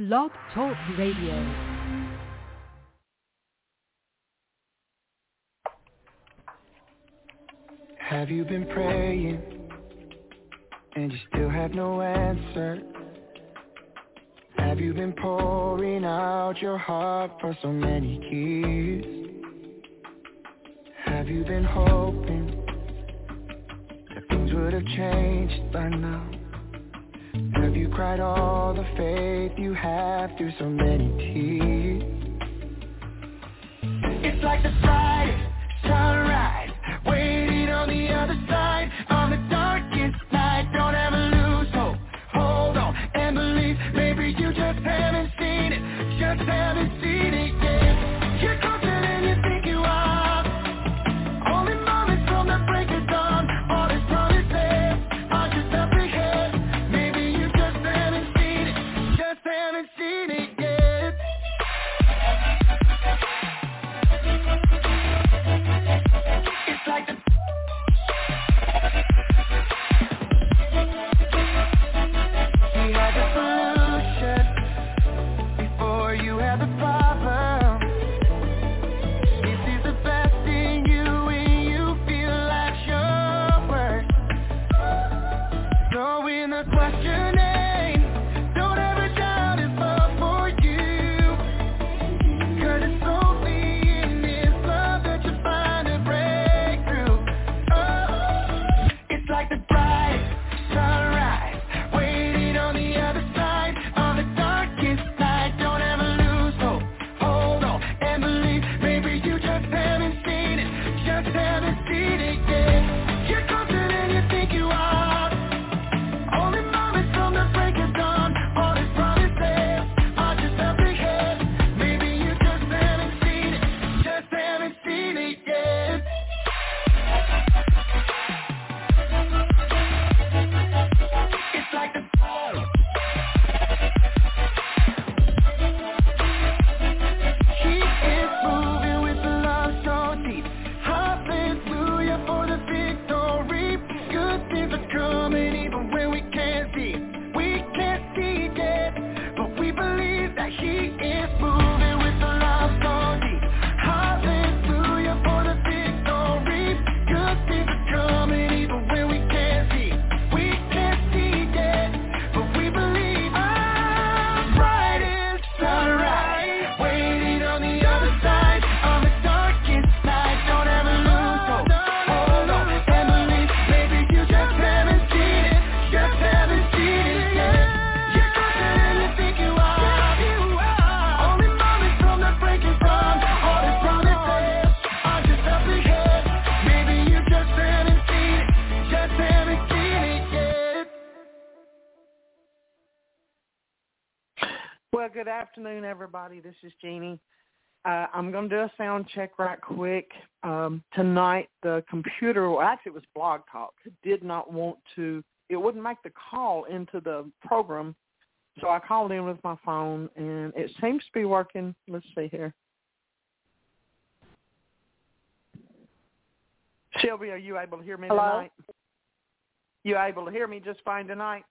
Blog Talk Radio. Have you been praying and you still have no answer? Have you been pouring out your heart for so many years? Have you been hoping that things would have changed by now? Have you cried all the faith you have through so many tears? It's like the brightest sunrise waiting on the other side, on the darkest night. Don't ever lose hope, hold on and believe. Maybe you just haven't seen it, just haven't seen it yet. You're closer than you think you are. Only moments from the break of dawn. All this promises are just up ahead. Maybe you just haven't seen it, just haven't seen it yet. It's like the we had the solution before you had the problem. This is the best in you when you feel like your worst. Throwing the questioning, don't ever doubt it's love for you. 'Cause it's only in this love that you find a breakthrough. Oh, it's like the bright sunrise waiting on the other side, on the darkest night. Don't ever lose hope, hold on and believe. Maybe you just haven't seen it, just haven't seen it yet. You're closer than you think you are. Only moments from the break of dawn. All these promises are just up ahead. Maybe you just haven't seen it, just haven't seen it yet. It's like the He is moving with the love so deep. Hallelujah for the victory. Good things are coming even when we can't see. We can't see it yet, but we believe that He is moving with the love so deep. Hallelujah for the victory. Good things are coming even when we can't see. We can't see it yet, but we believe. Bright as sunrise, waiting on the other side, on the darkest night. Don't ever lose hope, hold on and believe. Maybe you just haven't seen it, just haven't seen it yet. You're closer than you think you are. Only moments from the break of dawn. All these promises are just up ahead. Maybe you just haven't seen it, just haven't seen it yet. Well, good afternoon, everybody. This is Jeannie. I'm going to do a sound check right quick. Tonight, the computer, well, actually it was Blog Talk, did not want to, it wouldn't make the call into the program, so I called in with my phone, and it seems to be working. Let's see here. Sylvia, are you able to hear me Hello? tonight? You able to hear me just fine tonight?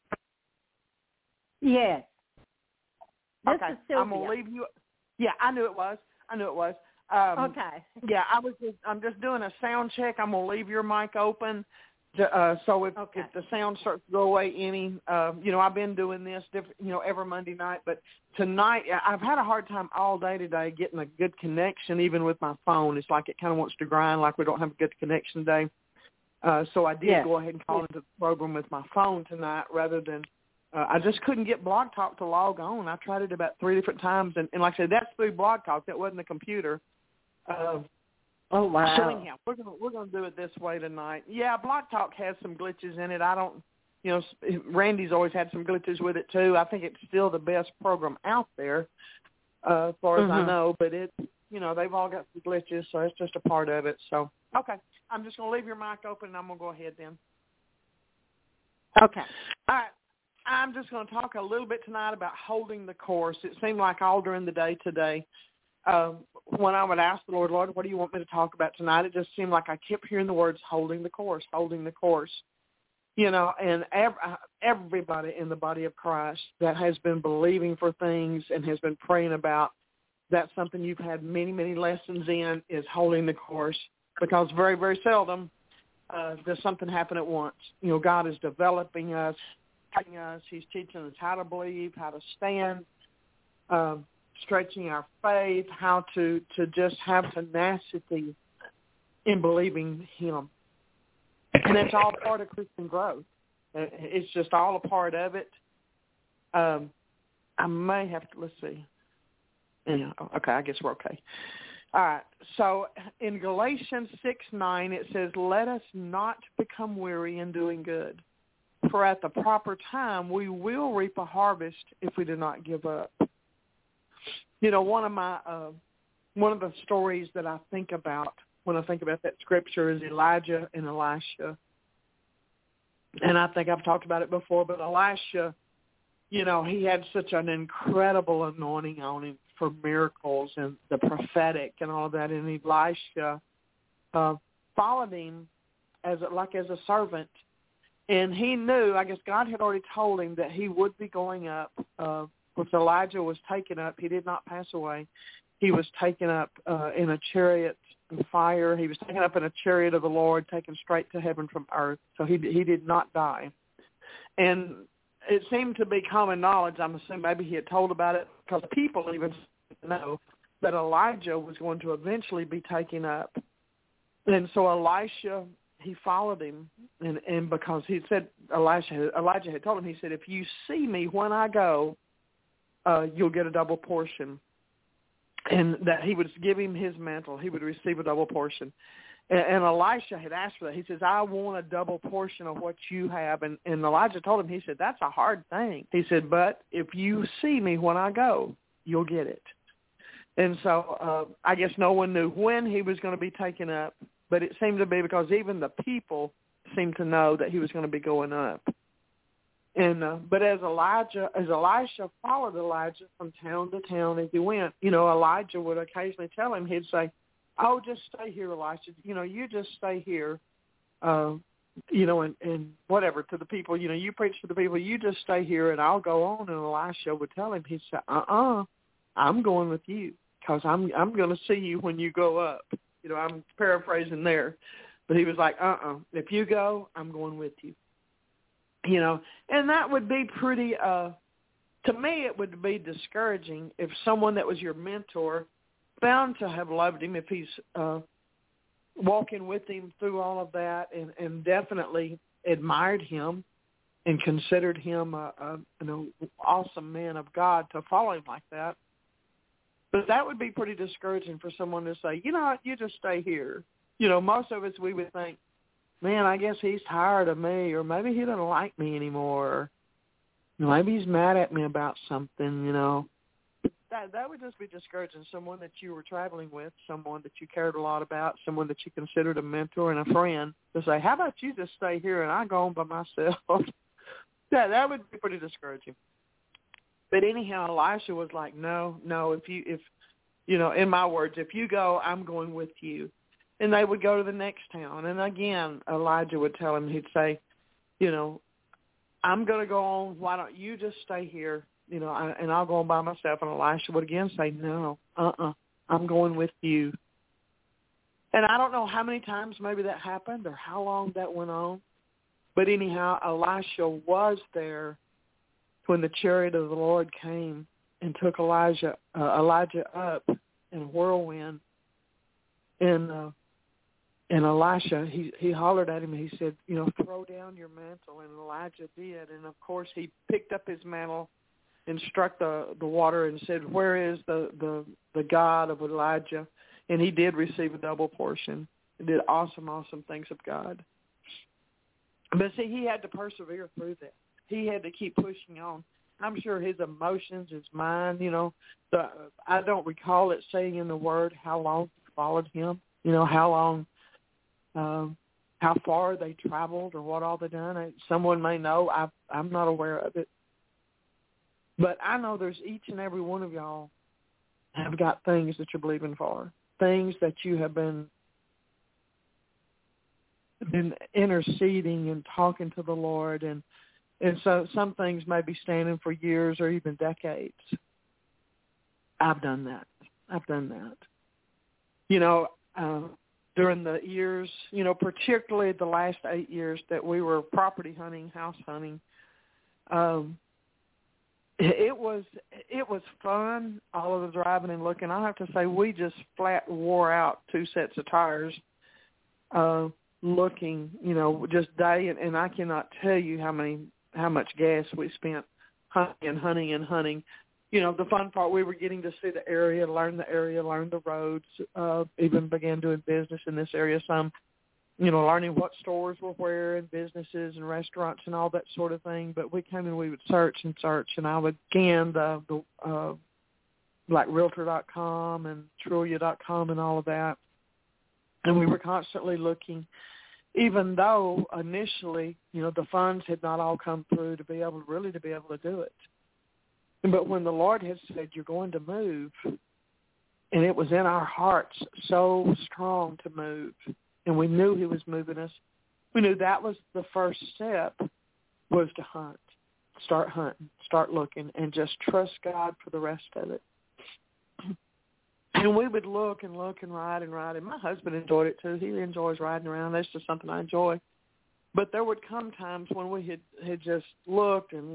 Yes. This Okay, is Sylvia. I'm gonna leave you. Yeah, I knew it was. Okay. Yeah, I'm just doing a sound check. I'm gonna leave your mic open, so if the sound starts to go away any, I've been doing this, every Monday night, but tonight I've had a hard time all day today getting a good connection, even with my phone. It's like it kind of wants to grind, like we don't have a good connection today. So I did go ahead and call into the program with my phone tonight rather than. I just couldn't get Blog Talk to log on. I tried it about 3 different times, and like I said, that's through Blog Talk. That wasn't the computer. Oh, wow. So anyhow, we're gonna do it this way tonight. Yeah, Blog Talk has some glitches in it. I don't, Randy's always had some glitches with it too. I think it's still the best program out there, as far as I know. But it, they've all got some glitches, so it's just a part of it. So okay, I'm just gonna leave your mic open, and I'm gonna go ahead then. Okay. All right. I'm just going to talk a little bit tonight about holding the course. It seemed like all during the day today, when I would ask the Lord, what do you want me to talk about tonight? It just seemed like I kept hearing the words holding the course, holding the course. and everybody in the body of Christ that has been believing for things and has been praying about, that's something you've had many, many lessons in, is holding the course, because very, very seldom does something happen at once. God is developing us, teaching us. He's teaching us how to believe, how to stand, stretching our faith, how to just have tenacity in believing him. And it's all part of Christian growth. It's just all a part of it. I may have to, let's see. Yeah, okay, I guess we're okay. All right, so in Galatians 6:9, it says, let us not become weary in doing good, for at the proper time we will reap a harvest if we do not give up. One of the stories that I think about when I think about that scripture is Elijah and Elisha. And I think I've talked about it before, but Elisha, he had such an incredible anointing on him for miracles and the prophetic and all of that. And Elisha followed him as a servant. And he knew, I guess God had already told him that he would be going up. Once Elijah was taken up, he did not pass away. He was taken up in a chariot of fire. He was taken up in a chariot of the Lord, taken straight to heaven from earth. So he did not die. And it seemed to be common knowledge. I'm assuming maybe he had told about it, because people even know that Elijah was going to eventually be taken up. And so Elisha, he followed him, and because he said, Elijah had told him, he said, if you see me when I go, you'll get a double portion. And that he would give him his mantle. He would receive a double portion. And Elisha had asked for that. He says, I want a double portion of what you have. And Elijah told him, he said, that's a hard thing. He said, but if you see me when I go, you'll get it. And so I guess no one knew when he was going to be taken up, but it seemed to be because even the people seemed to know that he was going to be going up. And but as Elisha followed Elijah from town to town as he went, Elijah would occasionally tell him, he'd say, oh, just stay here, Elisha. You just stay here, and whatever, to the people. You preach to the people. You just stay here, and I'll go on. And Elisha would tell him, he'd say, I'm going with you, because I'm going to see you when you go up. I'm paraphrasing there. But he was like, if you go, I'm going with you. And that would be pretty, to me, it would be discouraging if someone that was your mentor found to have loved him, if he's walking with him through all of that, and definitely admired him and considered him an awesome man of God, to follow him like that. But that would be pretty discouraging for someone to say, you just stay here. Most of us, we would think, man, I guess he's tired of me, or maybe he doesn't like me anymore. Maybe he's mad at me about something, That would just be discouraging. Someone that you were traveling with, someone that you cared a lot about, someone that you considered a mentor and a friend, to say, how about you just stay here and I go on by myself? That would be pretty discouraging. But anyhow, Elisha was like, no, if in my words, if you go, I'm going with you. And they would go to the next town. And again, Elijah would tell him, he'd say, I'm going to go on. Why don't you just stay here? And I'll go on by myself. And Elisha would again say, no, I'm going with you. And I don't know how many times maybe that happened or how long that went on. But anyhow, Elisha was there when the chariot of the Lord came and took Elijah up in a whirlwind. And Elisha, he hollered at him, and he said, throw down your mantle. And Elijah did. And, of course, he picked up his mantle and struck the water and said, where is the God of Elijah? And he did receive a double portion. He did awesome things of God. But, see, he had to persevere through that. He had to keep pushing on. I'm sure his emotions, his mind, I don't recall it saying in the Word how long he followed him, how long, how far they traveled or what all they done. Someone may know. I'm not aware of it. But I know there's each and every one of y'all have got things that you're believing for, things that you have been been interceding and talking to the Lord, and so some things may be standing for years or even decades. I've done that. During the years, particularly the last 8 years that we were property hunting, house hunting, it was fun, all of the driving and looking. I have to say we just flat wore out 2 sets of tires looking, just day, and I cannot tell you how much gas we spent hunting. The fun part, we were getting to see the area, learn the roads, even began doing business in this area some, learning what stores were where and businesses and restaurants and all that sort of thing. But we came and we would search, and I would scan the like Realtor.com and Trulia.com and all of that. And we were constantly looking, even though initially, the funds had not all come through to be able to do it. But when the Lord had said, you're going to move, and it was in our hearts so strong to move, and we knew he was moving us, we knew that was the first step, was to hunt, start hunting, start looking, and just trust God for the rest of it. And we would look and ride, and my husband enjoyed it too. He enjoys riding around. That's just something I enjoy. But there would come times when we had just looked and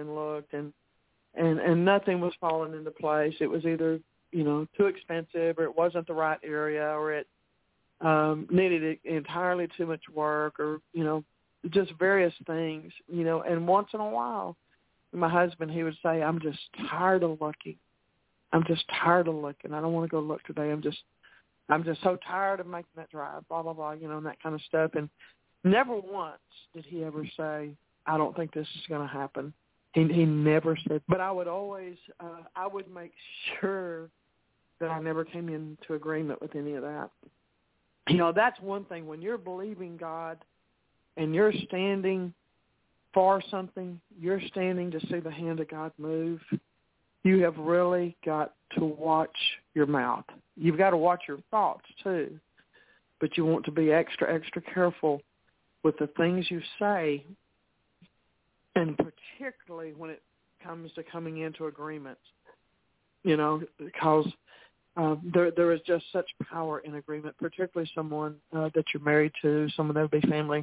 nothing was falling into place. It was either, too expensive, or it wasn't the right area, or it needed entirely too much work, or, just various things, And once in a while, my husband, he would say, I'm just tired of looking. I don't want to go look today. I'm just so tired of making that drive, blah, blah, blah, and that kind of stuff. And never once did he ever say, I don't think this is going to happen. He never said, but I would always, I would make sure that I never came into agreement with any of that. That's one thing. When you're believing God and you're standing for something, you're standing to see the hand of God move, you have really got to watch your mouth. You've got to watch your thoughts too, but you want to be extra, extra careful with the things you say, and particularly when it comes to coming into agreements, because there is just such power in agreement, particularly someone that you're married to, someone that would be family.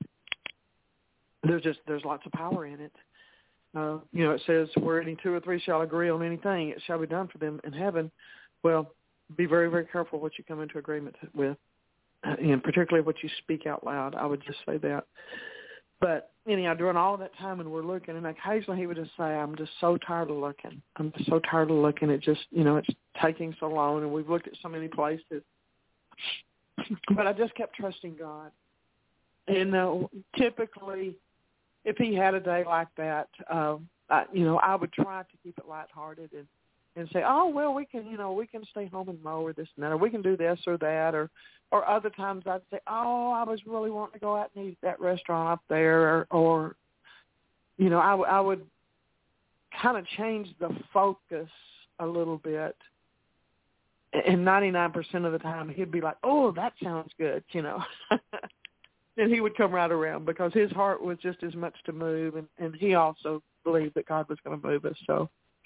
There's lots of power in it. It says, where any 2 or 3 shall agree on anything, it shall be done for them in heaven. Well, be very, very careful what you come into agreement with, and particularly what you speak out loud. I would just say that. But anyhow, during all of that time, and we're looking, and occasionally he would just say, I'm just so tired of looking. It just, it's taking so long, and we've looked at so many places. But I just kept trusting God. And typically, if he had a day like that, I would try to keep it lighthearted and say, oh, well, we can stay home and mow or this and that, or we can do this or that, or other times I'd say, oh, I was really wanting to go out and eat at that restaurant up there, or I would kind of change the focus a little bit. And 99% of the time he'd be like, oh, that sounds good, And he would come right around because his heart was just as much to move, and he also believed that God was going to move us. So,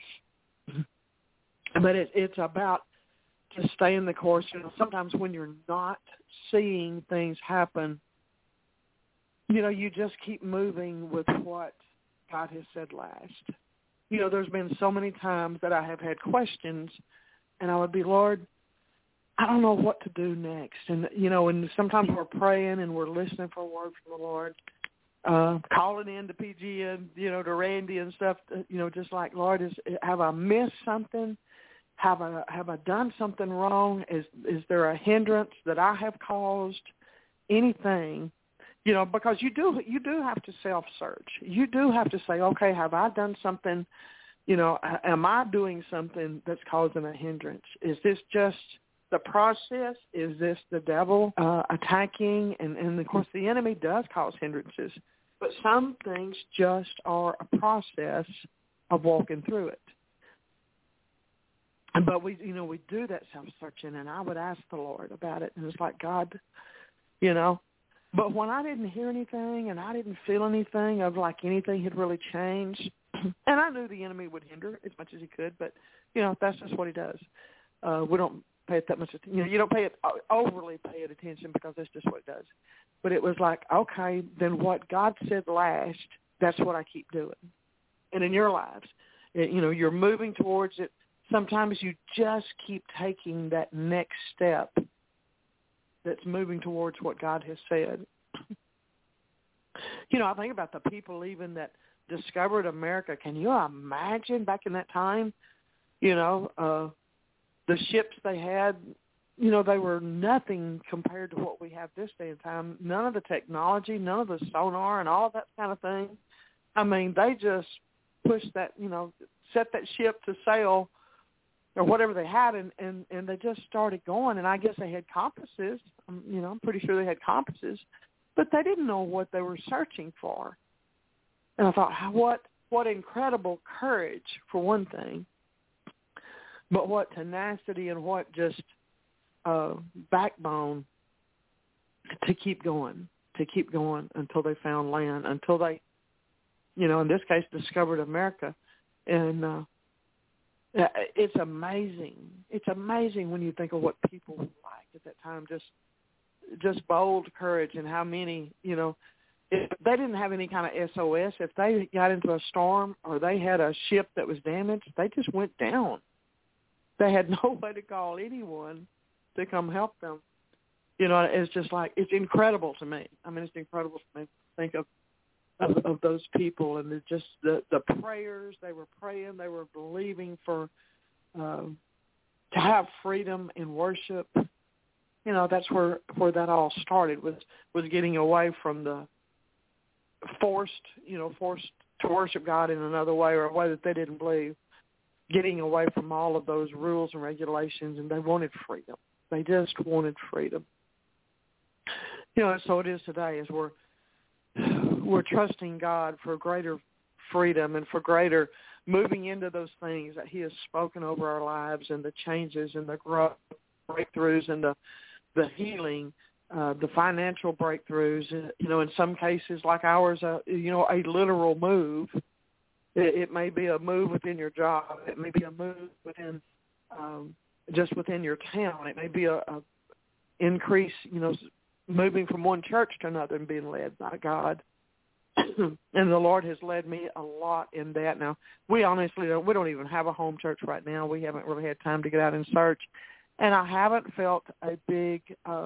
but it's about to stay in the course. Sometimes when you're not seeing things happen, you just keep moving with what God has said last. There's been so many times that I have had questions, and I would be, Lord, I don't know what to do next. And, and sometimes we're praying and we're listening for a word from the Lord, calling in to PG and, to Randy and stuff, just like, Lord, have I missed something? Have I done something wrong? Is there a hindrance that I have caused? Anything, because you do have to self-search. You do have to say, okay, have I done something, am I doing something that's causing a hindrance? Is this just the process? Is this the devil attacking? And, of course, the enemy does cause hindrances. But some things just are a process of walking through it. But we do that self-searching, and I would ask the Lord about it. And it's like, God, But when I didn't hear anything and I didn't feel anything of like anything had really changed, and I knew the enemy would hinder as much as he could, but, that's just what he does. We don't pay it that much attention. You don't overly pay it attention because that's just what it does. But it was like, okay, then what God said last, that's what I keep doing. And in your lives, you're moving towards it. Sometimes you just keep taking that next step that's moving towards what God has said. I think about the people even that discovered America. Can you imagine back in that time, the ships they had, they were nothing compared to what we have this day and time. None of the technology, none of the sonar and all of that kind of thing. I mean, they just pushed that, set that ship to sail or whatever they had, and they just started going. And I guess they had compasses. I'm pretty sure they had compasses, but they didn't know what they were searching for. And I thought, what incredible courage, for one thing, but what tenacity and what just backbone to keep going until they found land, until they, in this case, discovered America. And it's amazing. It's amazing when you think of what people were like at that time, just bold courage, and how many, if they didn't have any kind of SOS, if they got into a storm or they had a ship that was damaged, they just went down. They had no way to call anyone to come help them. It's just like, it's incredible to me. I mean, it's incredible to me to think of those people, and just the prayers they were praying, they were believing for to have freedom in worship. That's where that all started, was getting away from the forced to worship God in another way, or a way that they didn't believe, getting away from all of those rules and regulations, and they wanted freedom. They just wanted freedom. So it is today, as we're trusting God for greater freedom and for greater moving into those things that he has spoken over our lives, and the changes and the growth, breakthroughs, and the healing, the financial breakthroughs, in some cases like ours, a literal move. It may be a move within your job. It may be a move within, just within your town. It may be a increase, moving from one church to another and being led by God. And the Lord has led me a lot in that. Now, we honestly don't even have a home church right now. We haven't really had time to get out and search. And I haven't felt a big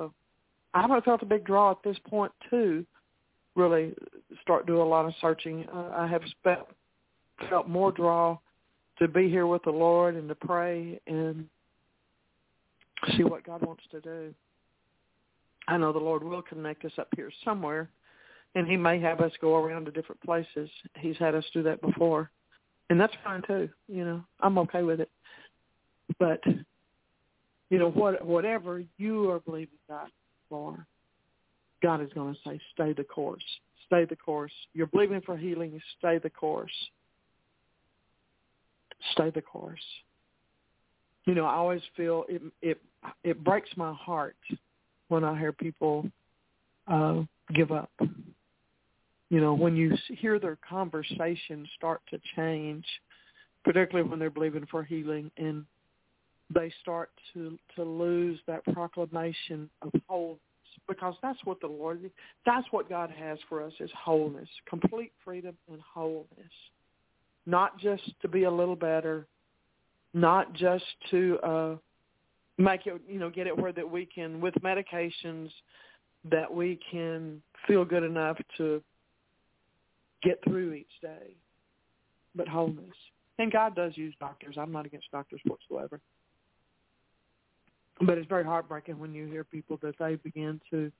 draw at this point to really start doing a lot of searching. I have felt more draw to be here with the Lord and to pray and see what God wants to do. I know the Lord will connect us up here somewhere, and he may have us go around to different places. He's had us do that before, and that's fine too. I'm okay with it. But, whatever you are believing God for, God is going to say, stay the course. Stay the course. You're believing for healing, stay the course. Stay the course. I always feel it breaks my heart when I hear people give up. When you hear their conversations start to change, particularly when they're believing for healing, and they start to lose that proclamation of wholeness, because that's what that's what God has for us, is wholeness, complete freedom and wholeness. Not just to be a little better, not just to make it, get it where that we can, with medications, that we can feel good enough to get through each day, but wholeness. And God does use doctors. I'm not against doctors whatsoever. But it's very heartbreaking when you hear people that they begin to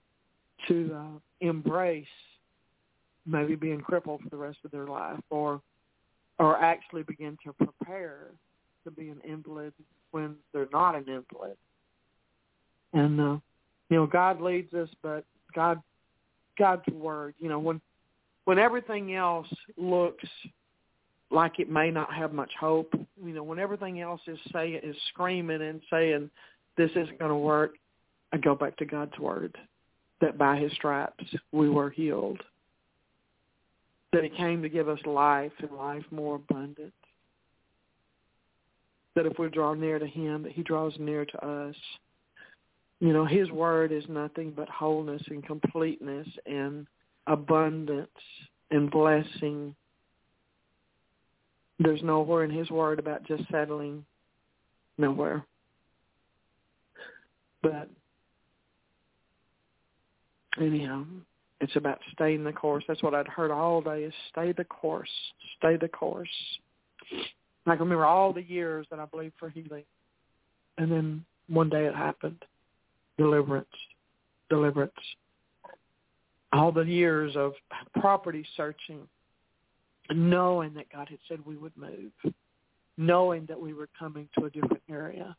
embrace maybe being crippled for the rest of their life, or actually begin to prepare to be an invalid when they're not an invalid. And, God leads us, but God's word, when everything else looks like it may not have much hope, when everything else is screaming and saying this isn't going to work, I go back to God's word. that by his stripes we were healed, that he came to give us life and life more abundant, that if we draw near to him, that he draws near to us. You know, his word is nothing but wholeness and completeness and abundance and blessing. There's nowhere in his word about just settling. Nowhere. But anyhow, it's about staying the course. That's what I'd heard all day, is stay the course. Stay the course. I can remember all the years that I believed for healing. And then one day it happened. Deliverance. All the years of property searching, knowing that God had said we would move, knowing that we were coming to a different area.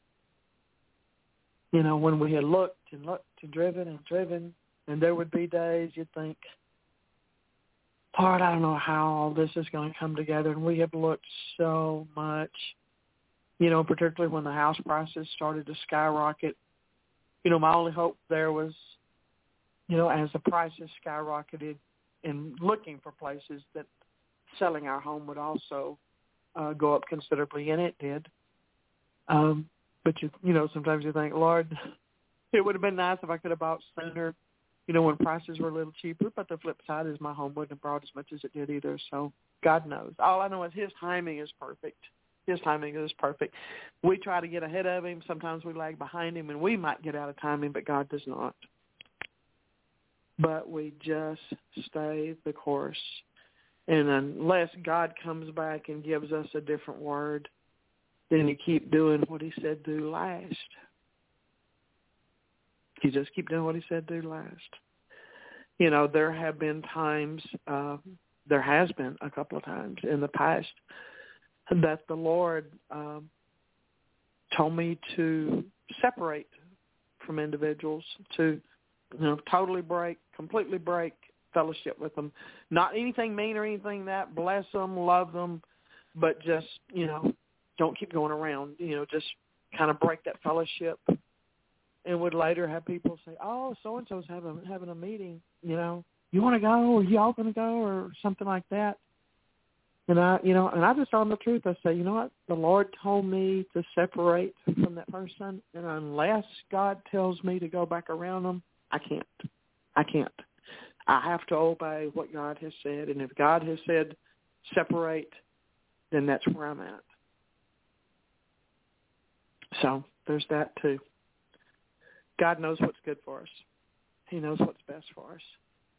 You know, when we had looked and driven, and there would be days you'd think, Lord, I don't know how all this is going to come together. And we have looked so much, you know, particularly when the house prices started to skyrocket. You know, my only hope there was, you know, as the prices skyrocketed and looking for places, that selling our home would also go up considerably, and it did. But, you know, sometimes you think, Lord, it would have been nice if I could have bought sooner, you know, when prices were a little cheaper. But the flip side is my home wouldn't have brought as much as it did either. So God knows. All I know is his timing is perfect. His timing is perfect. We try to get ahead of him. Sometimes we lag behind him, and we might get out of timing, but God does not. But we just stay the course. And unless God comes back and gives us a different word, then you keep doing what he said do last. You just keep doing what he said do last. You know, there have been times, there has been a couple of times in the past that the Lord told me to separate from individuals, to, you know, completely break fellowship with them. Not anything mean or anything that, bless them, love them, but just, you know, don't keep going around, you know, just kind of break that fellowship. And would later have people say, oh, so-and-so's having a meeting, you know, you want to go, or y'all going to go, or something like that. And I just tell them the truth. I say, you know what? The Lord told me to separate from that person, and unless God tells me to go back around them, I can't. I have to obey what God has said, and if God has said separate, then that's where I'm at. So there's that too. God knows what's good for us. He knows what's best for us.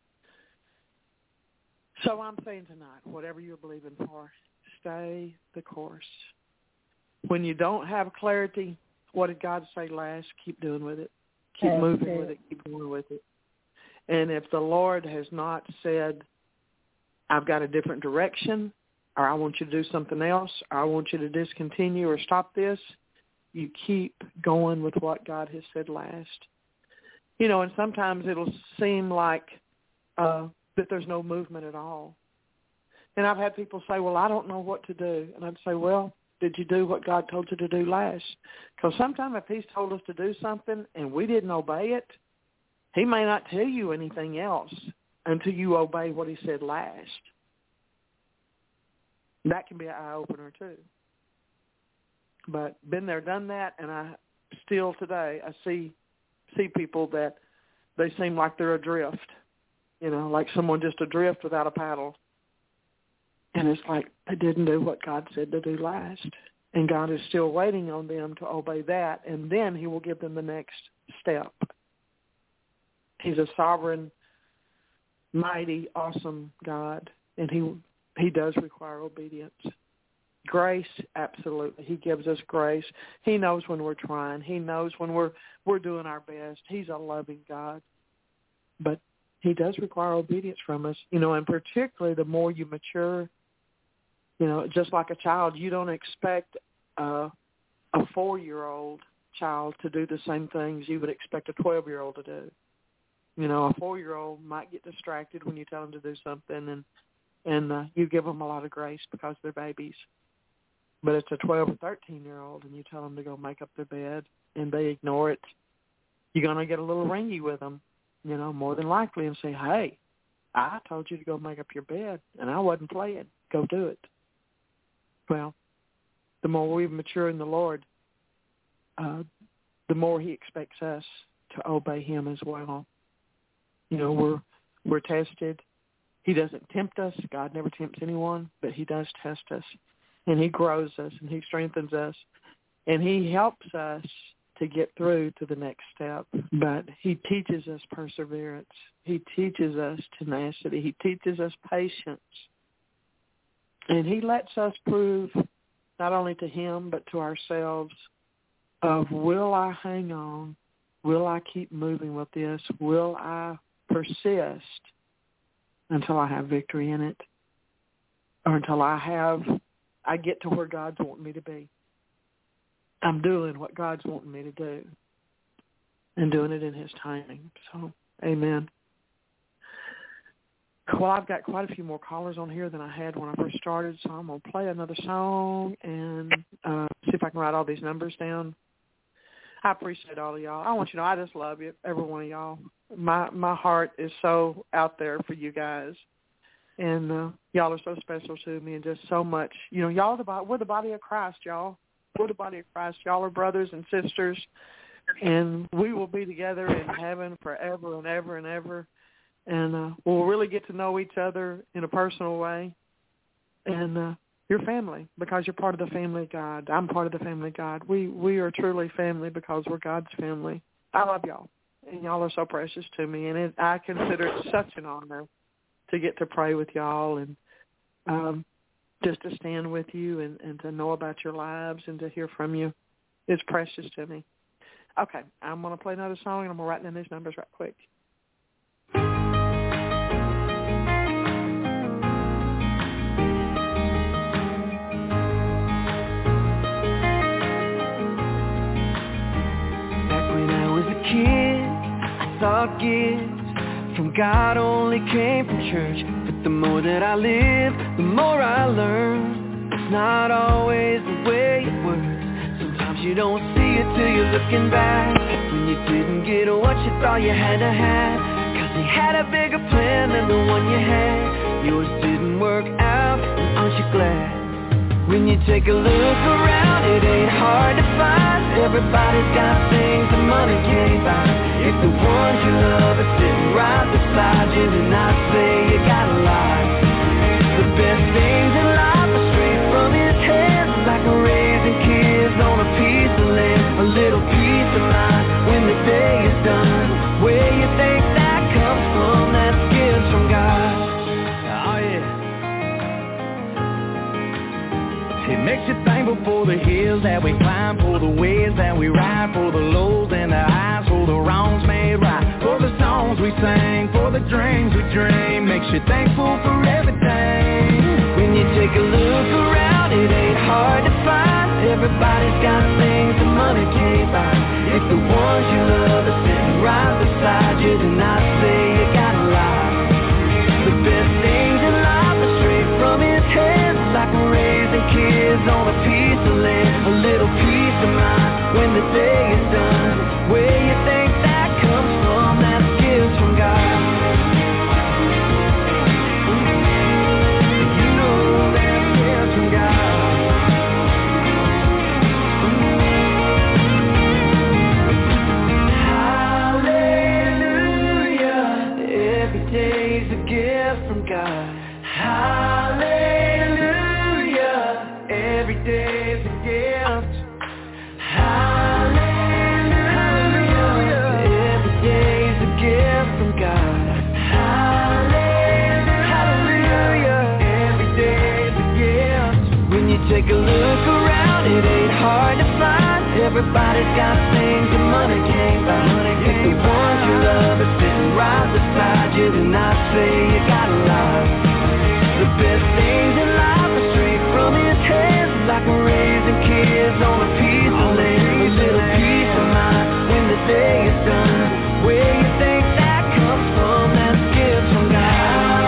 So I'm saying tonight, whatever you're believing for, stay the course. When you don't have clarity, what did God say last? Keep doing with it. Keep moving with it. Keep going with it. And if the Lord has not said, I've got a different direction, or I want you to do something else, or I want you to discontinue or stop this, you keep going with what God has said last. You know, and sometimes it'll seem like that there's no movement at all. And I've had people say, well, I don't know what to do. And I'd say, well, did you do what God told you to do last? Because sometimes if he's told us to do something and we didn't obey it, he may not tell you anything else until you obey what he said last. That can be an eye-opener too. But been there, done that, and I still today I see people that they seem like they're adrift, you know, like someone just adrift without a paddle. And it's like they didn't do what God said to do last. And God is still waiting on them to obey that, and then he will give them the next step. He's a sovereign, mighty, awesome God, and he does require obedience. Grace, absolutely. He gives us grace. He knows when we're trying. He knows when we're doing our best. He's a loving God. But he does require obedience from us, you know, and particularly the more you mature, you know, just like a child, you don't expect a 4-year-old child to do the same things you would expect a 12-year-old to do. You know, a 4-year-old might get distracted when you tell them to do something, and you give them a lot of grace because they're babies. But it's a 12 or 13-year-old, and you tell them to go make up their bed, and they ignore it. You're going to get a little rangy with them. more than likely, and say, hey, I told you to go make up your bed, and I wasn't playing. Go do it. Well, the more we mature in the Lord, the more he expects us to obey him as well. We're tested. He doesn't tempt us. God never tempts anyone, but he does test us. And he grows us, and he strengthens us, and he helps us to get through to the next step. But he teaches us perseverance. He teaches us tenacity. He teaches us patience. And he lets us prove not only to him but to ourselves of, will I hang on? Will I keep moving with this? Will I persist until I have victory in it, or until I get to where God's wanting me to be? I'm doing what God's wanting me to do and doing it in his timing. So, amen. Well, I've got quite a few more callers on here than I had when I first started, so I'm going to play another song and see if I can write all these numbers down. I appreciate all of y'all. I want you to know I just love you, every one of y'all. My heart is so out there for you guys. And y'all are so special to me, and just so much. Y'all we're the body of Christ, y'all. We're the body of Christ. Y'all are brothers and sisters, and we will be together in heaven forever and ever and ever. And we'll really get to know each other in a personal way. And you're family because you're part of the family of God. I'm part of the family of God. We are truly family because we're God's family. I love y'all, and y'all are so precious to me. And I consider it such an honor to get to pray with y'all and just to stand with you and to know about your lives and to hear from you. It's precious to me. Okay, I'm going to play another song, and I'm going to write down these numbers right quick. Thought gifts from God only came from church. But the more that I live, the more I learn. It's not always the way it works. Sometimes you don't see it till you're looking back, when you didn't get what you thought you had to have, 'cause he had a bigger plan than the one you had. Yours didn't work out, and aren't you glad? When you take a look around, it ain't hard to find. Everybody's got things that money can't buy. If the ones you love are sitting right beside you, then I say you got a lot. The best things in life are straight from his hands, like raising kids on a piece of land. A little peace of mind when the day is done. Where you think that comes from? That's gifts from God. Oh yeah. It makes you thankful for the hills that we climb, for the ways that we ride, for the lows and the highs, for the wrongs made right, for the songs we sing, for the dreams we dream. Makes you thankful for everything. When you take a look around, it ain't hard to find. Everybody's got things that money can't buy. If the ones you love are sitting right beside you, then I say you got a lot. The best things in life are straight from his hands, like raising kids on a piece of land. A little peace of mind when the day is done. Where you think that comes from? That's gifts from God. You know that's gifts from God. Hallelujah, every day's a gift from God. Hallelujah, every day's a gift. Hallelujah, every day's a gift from God. Hallelujah, every day's a gift. When you take a look around, it ain't hard to find. Everybody's got things that money can't buy. If the ones you love are sitting right beside you, then I say you got a lot. The best things in life are straight from his hands, like raising kids on a piece of land. A little peace of mind when the day is done. Where you think that comes from? That's gifts from God.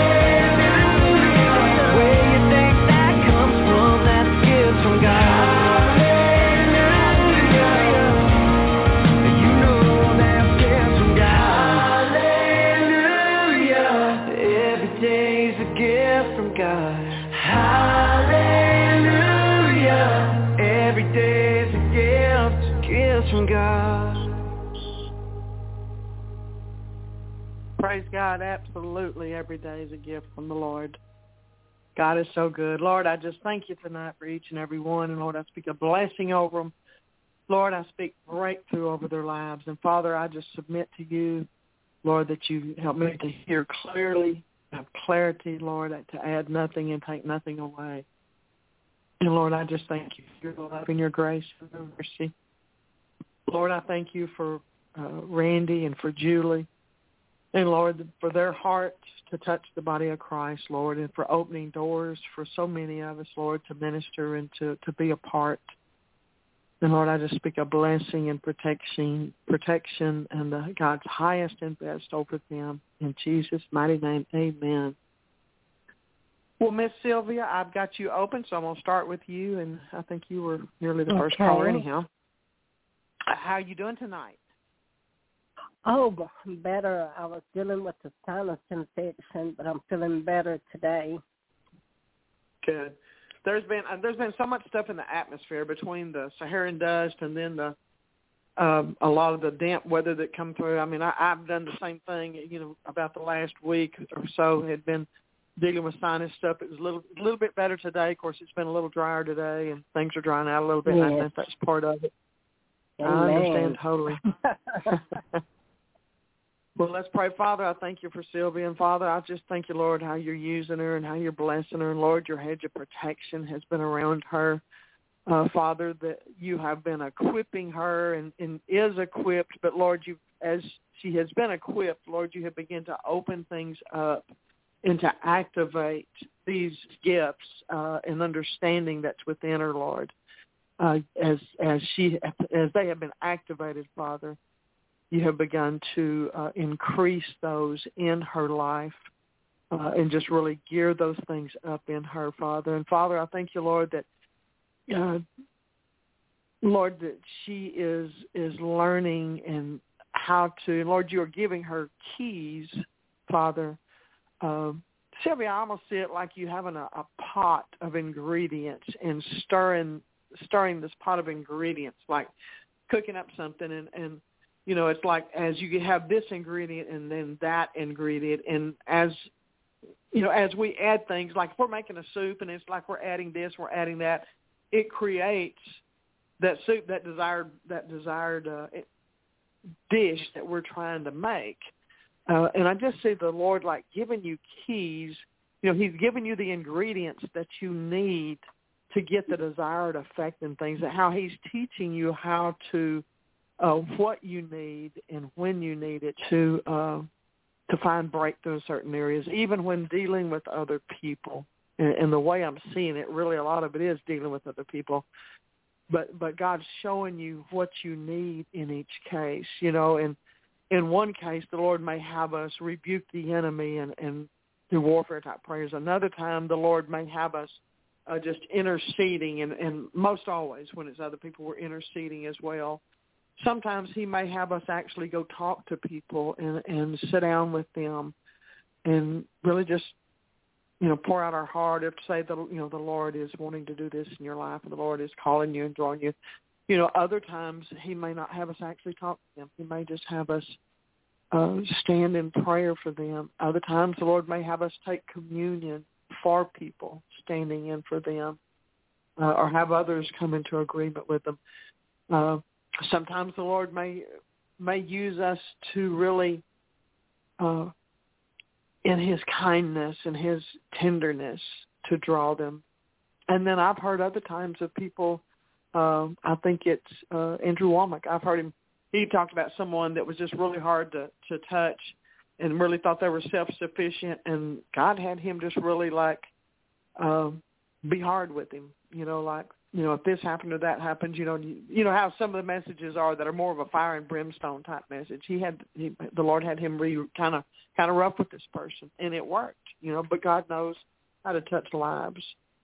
Where you think that comes from? That's gifts from God. day's a gift from God. Praise God, absolutely every day is a gift from the Lord. God is so good. Lord, I just thank you tonight for each and every one. And Lord, I speak a blessing over them. Lord, I speak breakthrough over their lives. And Father, I just submit to you, Lord, that you help me to hear clearly, have clarity, Lord, to add nothing and take nothing away. And Lord, I just thank you for your love and your grace and your mercy. Lord, I thank you for Randy and for Julie. And Lord, for their heart to touch the body of Christ, Lord, and for opening doors for so many of us, Lord, to minister and to be a part. And Lord, I just speak a blessing and protection and God's highest and best over them. In Jesus' mighty name, amen. Well, Miss Sylvia, I've got you open, so I'm going to start with you, and I think you were nearly the first caller anyhow. How are you doing tonight? Oh, better. I was dealing with the sinus infection, but I'm feeling better today. Good. There's been so much stuff in the atmosphere between the Saharan dust and then the a lot of the damp weather that come through. I mean, I've done the same thing. About the last week or so, had been dealing with sinus stuff. It was a little bit better today. Of course, it's been a little drier today, and things are drying out a little bit. Yes. And I think that's part of it. Amen. I understand totally. Well, let's pray. Father, I thank you for Sylvia. And, Father, I just thank you, Lord, how you're using her and how you're blessing her. And, Lord, your hedge of protection has been around her. Father, that you have been equipping her and is equipped. But, Lord, as she has been equipped, Lord, you have begun to open things up and to activate these gifts and understanding that's within her, Lord. As they have been activated, Father, you have begun to increase those in her life and just really gear those things up in her, Father. And, Father, I thank you, Lord, that that she is learning and how to. Lord, you are giving her keys, Father. Sylvia, I almost see it like you having a pot of ingredients and stirring this pot of ingredients, like cooking up something and it's like as you have this ingredient and then that ingredient, and as we add things, like if we're making a soup and it's like we're adding this, we're adding that, it creates that soup, that desired dish that we're trying to make. And I just see the Lord like giving you keys. He's giving you the ingredients that you need to get the desired effect in things, and how he's teaching you how to what you need and when you need it to find breakthrough in certain areas, even when dealing with other people. And the way I'm seeing it, really a lot of it is dealing with other people. But God's showing you what you need in each case, and in one case, the Lord may have us rebuke the enemy and do warfare-type prayers. Another time, the Lord may have us just interceding, and most always when it's other people, we're interceding as well. Sometimes he may have us actually go talk to people and sit down with them and really just, pour out our heart if say the Lord is wanting to do this in your life and the Lord is calling you and drawing you. Other times he may not have us actually talk to them. He may just have us stand in prayer for them. Other times the Lord may have us take communion for people, standing in for them, or have others come into agreement with them. Sometimes the Lord may use us to really, in his kindness and his tenderness, to draw them. And then I've heard other times of people, I think it's Andrew Womack. I've heard him, he talked about someone that was just really hard to touch and really thought they were self-sufficient, and God had him just really be hard with him, if this happened or that happened, you know how some of the messages are that are more of a fire and brimstone type message. The Lord had him kind of rough with this person, and it worked, but God knows how to touch lives.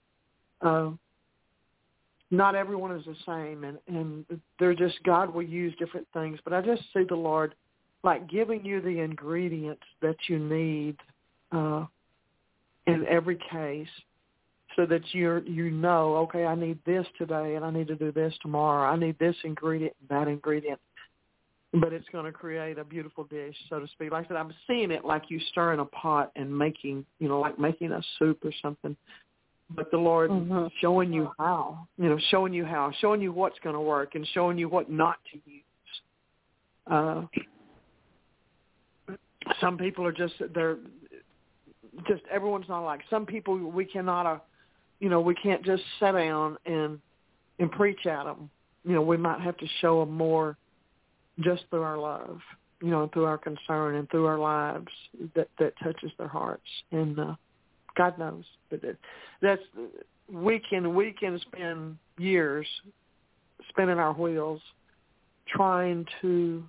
Not everyone is the same, and they're just, God will use different things, but I just see the Lord like giving you the ingredients that you need in every case. so that you know, okay, I need this today and I need to do this tomorrow. I need this ingredient and that ingredient. But it's going to create a beautiful dish, so to speak. Like I said, I'm seeing it like you stir in a pot and making, like making a soup or something. But the Lord showing you how, showing you what's going to work and showing you what not to use. Some people are everyone's not alike. Some people we cannot, we can't just sit down and preach at them. We might have to show them more just through our love, through our concern and through our lives that touches their hearts. And God knows, but we can spend years spinning our wheels trying to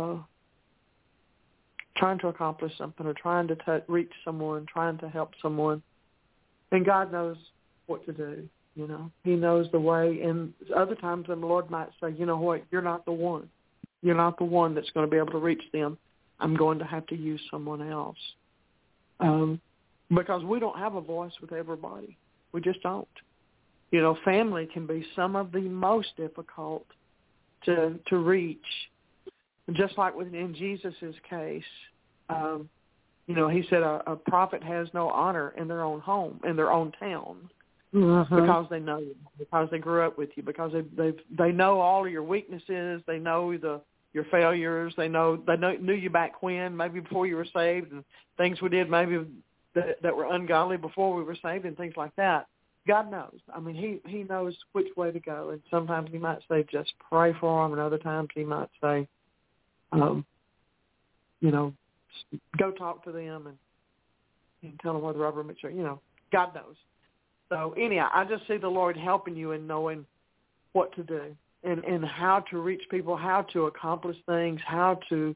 accomplish something or trying to reach someone, trying to help someone, and God knows what to do. He knows the way. And other times, the Lord might say, "You know what? You're not the one. You're not the one that's going to be able to reach them. I'm going to have to use someone else." Because we don't have a voice with everybody. We just don't. Family can be some of the most difficult to reach. Just like in Jesus' case, he said a prophet has no honor in their own home, in their own town, because they know you, because they grew up with you, because they know all of your weaknesses, they know your failures, they knew you back when, maybe before you were saved, and things we did maybe that were ungodly before we were saved, and things like that. God knows. I mean, he knows which way to go, and sometimes he might say just pray for them, and other times he might say, go talk to them and tell them where the rubber meets. God knows. So anyhow, I just see the Lord helping you in knowing what to do and how to reach people, how to accomplish things, how to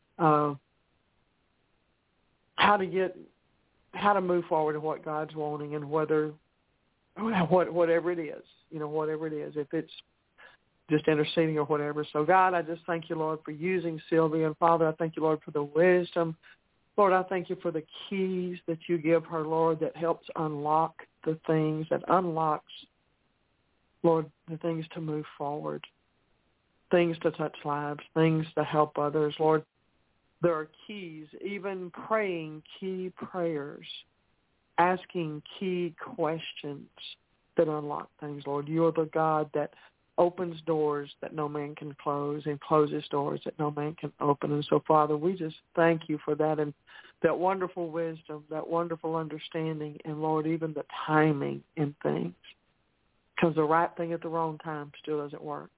move forward to what God's wanting, and whatever it is, whatever it is, if it's just interceding or whatever. So, God, I just thank you, Lord, for using Sylvia. And, Father, I thank you, Lord, for the wisdom. Lord, I thank you for the keys that you give her, Lord, that helps unlock the things, that unlocks, Lord, the things to move forward, things to touch lives, things to help others. Lord, there are keys, even praying key prayers, asking key questions that unlock things, Lord. You are the God that opens doors that no man can close and closes doors that no man can open. And so, Father, we just thank you for that and that wonderful wisdom, that wonderful understanding, and, Lord, even the timing in things, because the right thing at the wrong time still doesn't work.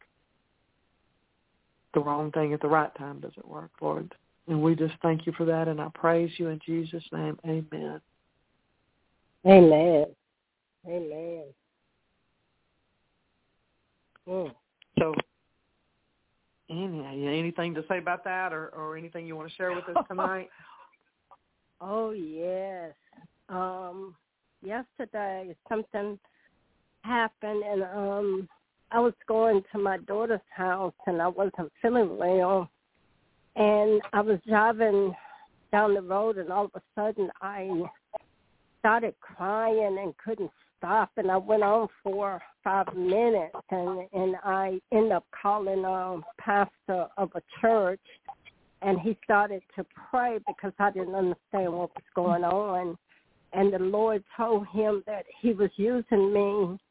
The wrong thing at the right time doesn't work, Lord. And we just thank you for that, and I praise you in Jesus' name. Amen. Amen. Amen. So, anything to say about that or anything you want to share with us tonight? Oh, yes. Yesterday something happened, and I was going to my daughter's house, and I wasn't feeling well. And I was driving down the road, and all of a sudden I started crying and couldn't stop, and I went on for 5 minutes, and I ended up calling pastor of a church, and he started to pray because I didn't understand what was going on, and the Lord told him that he was using me.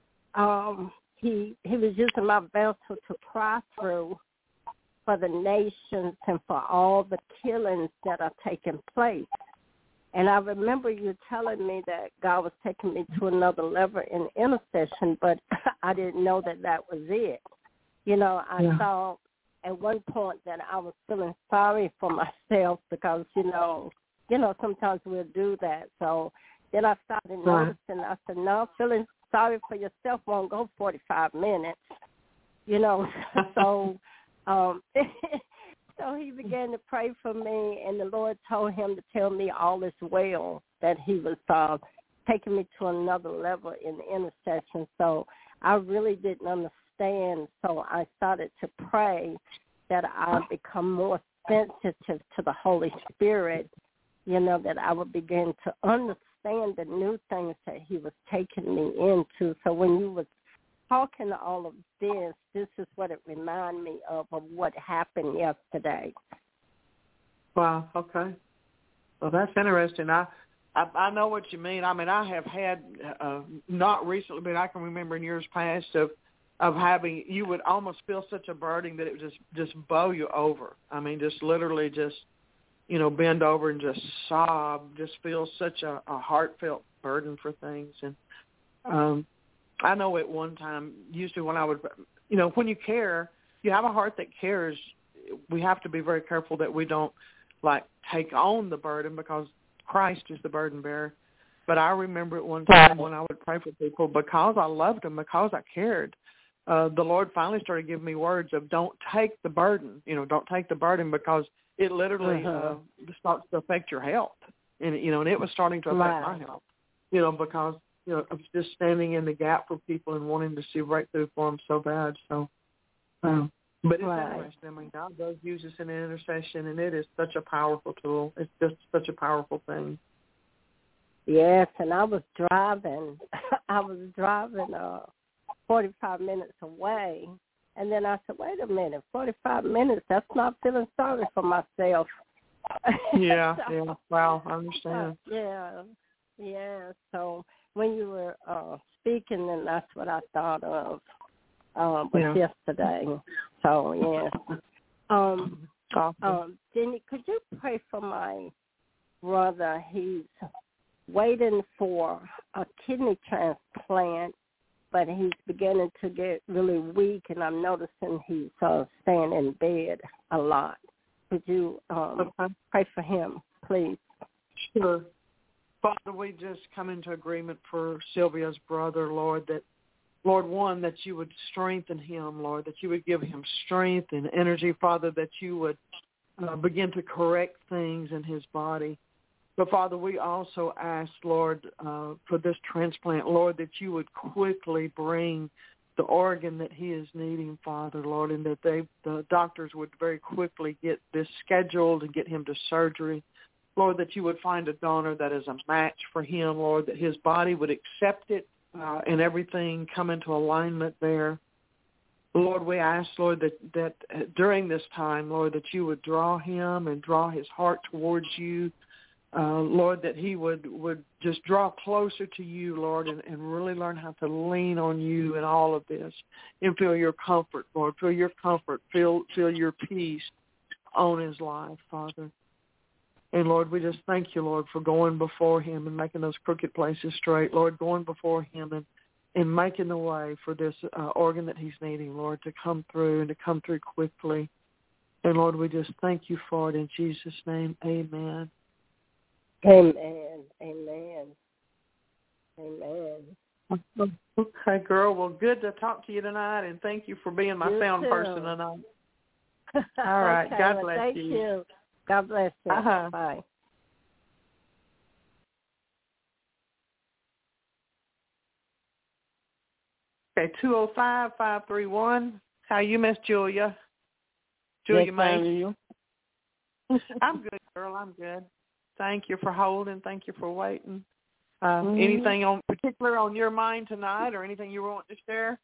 He was using my vessel to cry through for the nations and for all the killings that are taking place. And I remember you telling me that God was taking me to another level in intercession, but I didn't know that was it. I thought at one point that I was feeling sorry for myself because, sometimes we'll do that. So then I started noticing, I said, no, feeling sorry for yourself won't go 45 minutes, so So he began to pray for me, and the Lord told him to tell me all is well, that he was taking me to another level in intercession. So I really didn't understand, so I started to pray that I become more sensitive to the Holy Spirit, that I would begin to understand understand the new things that he was taking me into. So when you was talking all of this is what it reminded me of what happened yesterday. Wow, okay. Well, that's interesting. I know what you mean. I mean, I have had, not recently, but I can remember in years past of having, you would almost feel such a burden that it would just bow you over. I mean, just literally just, bend over and just sob, just feel such a heartfelt burden for things. And I know at one time, usually when I would, when you care, you have a heart that cares, we have to be very careful that we don't, take on the burden because Christ is the burden bearer. But I remember at one time when I would pray for people, because I loved them, because I cared, the Lord finally started giving me words of don't take the burden, don't take the burden because it literally starts to affect your health. And, and it was starting to affect my health, because, I was just standing in the gap for people and wanting to see breakthrough for them so bad. So, but it's interesting. I mean, God does use us in intercession, and it is such a powerful tool. It's just such a powerful thing. Yes, and I was driving. 45 minutes away, and then I said, wait a minute, 45 minutes, that's not feeling sorry for myself. Yeah. Wow, I understand. Yeah. So when you were speaking, then that's what I thought of yesterday. So, Jenny, could you pray for my brother? He's waiting for a kidney transplant, but he's beginning to get really weak, and I'm noticing he's staying in bed a lot. Could you pray for him, please? Sure. Father, we just come into agreement for Sylvia's brother, Lord, that you would strengthen him, Lord, that you would give him strength and energy, Father, that you would begin to correct things in his body. But, Father, we also ask, Lord, for this transplant, Lord, that you would quickly bring the organ that he is needing, Father, Lord, and that the doctors would very quickly get this scheduled and get him to surgery. Lord, that you would find a donor that is a match for him, Lord, that his body would accept it and everything come into alignment there. Lord, we ask, Lord, that during this time, Lord, that you would draw him and draw his heart towards you. Lord, that he would just draw closer to you, Lord, and really learn how to lean on you in all of this and feel your comfort, Lord. Feel your comfort. Feel your peace on his life, Father. And, Lord, we just thank you, Lord, for going before him and making those crooked places straight. Lord, going before him and making the way for this organ that he's needing, Lord, to come through and to come through quickly. And, Lord, we just thank you for it in Jesus' name. Amen. Amen. Okay, girl. Well, good to talk to you tonight, and thank you for being my sound person tonight. All right. Okay, God bless thank you. God bless you. Bye. Okay, 205-531. How are you, Miss Julia? Julia May. How are you? I'm good, girl. I'm good. Thank you for holding. Thank you for waiting. Anything on particular on your mind tonight, or anything you want to share?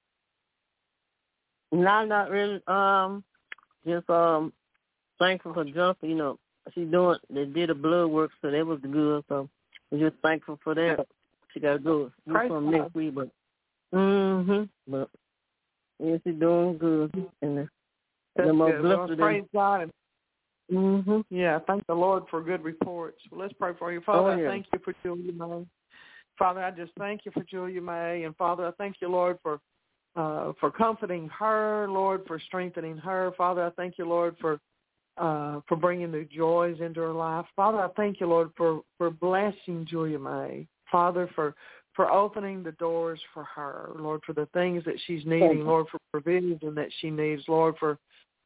No, not really. Just thankful for Jumper. You know, they did a blood work, so that was good. So we're just thankful for that. She got to do something next week, but but yeah, she's doing good. And that's the more good. Well, praise God. Yeah, thank the Lord for good reports. Well, let's pray for you. Father, I thank you for Julia May. Father, I just thank you for Julia May. And, Father, I thank you, Lord, for comforting her, Lord, for strengthening her. Father, I thank you, Lord, for bringing new joys into her life. Father, I thank you, Lord, for blessing Julia May. Father, for opening the doors for her, Lord, for the things that she's needing, Lord, for provision that she needs, Lord, for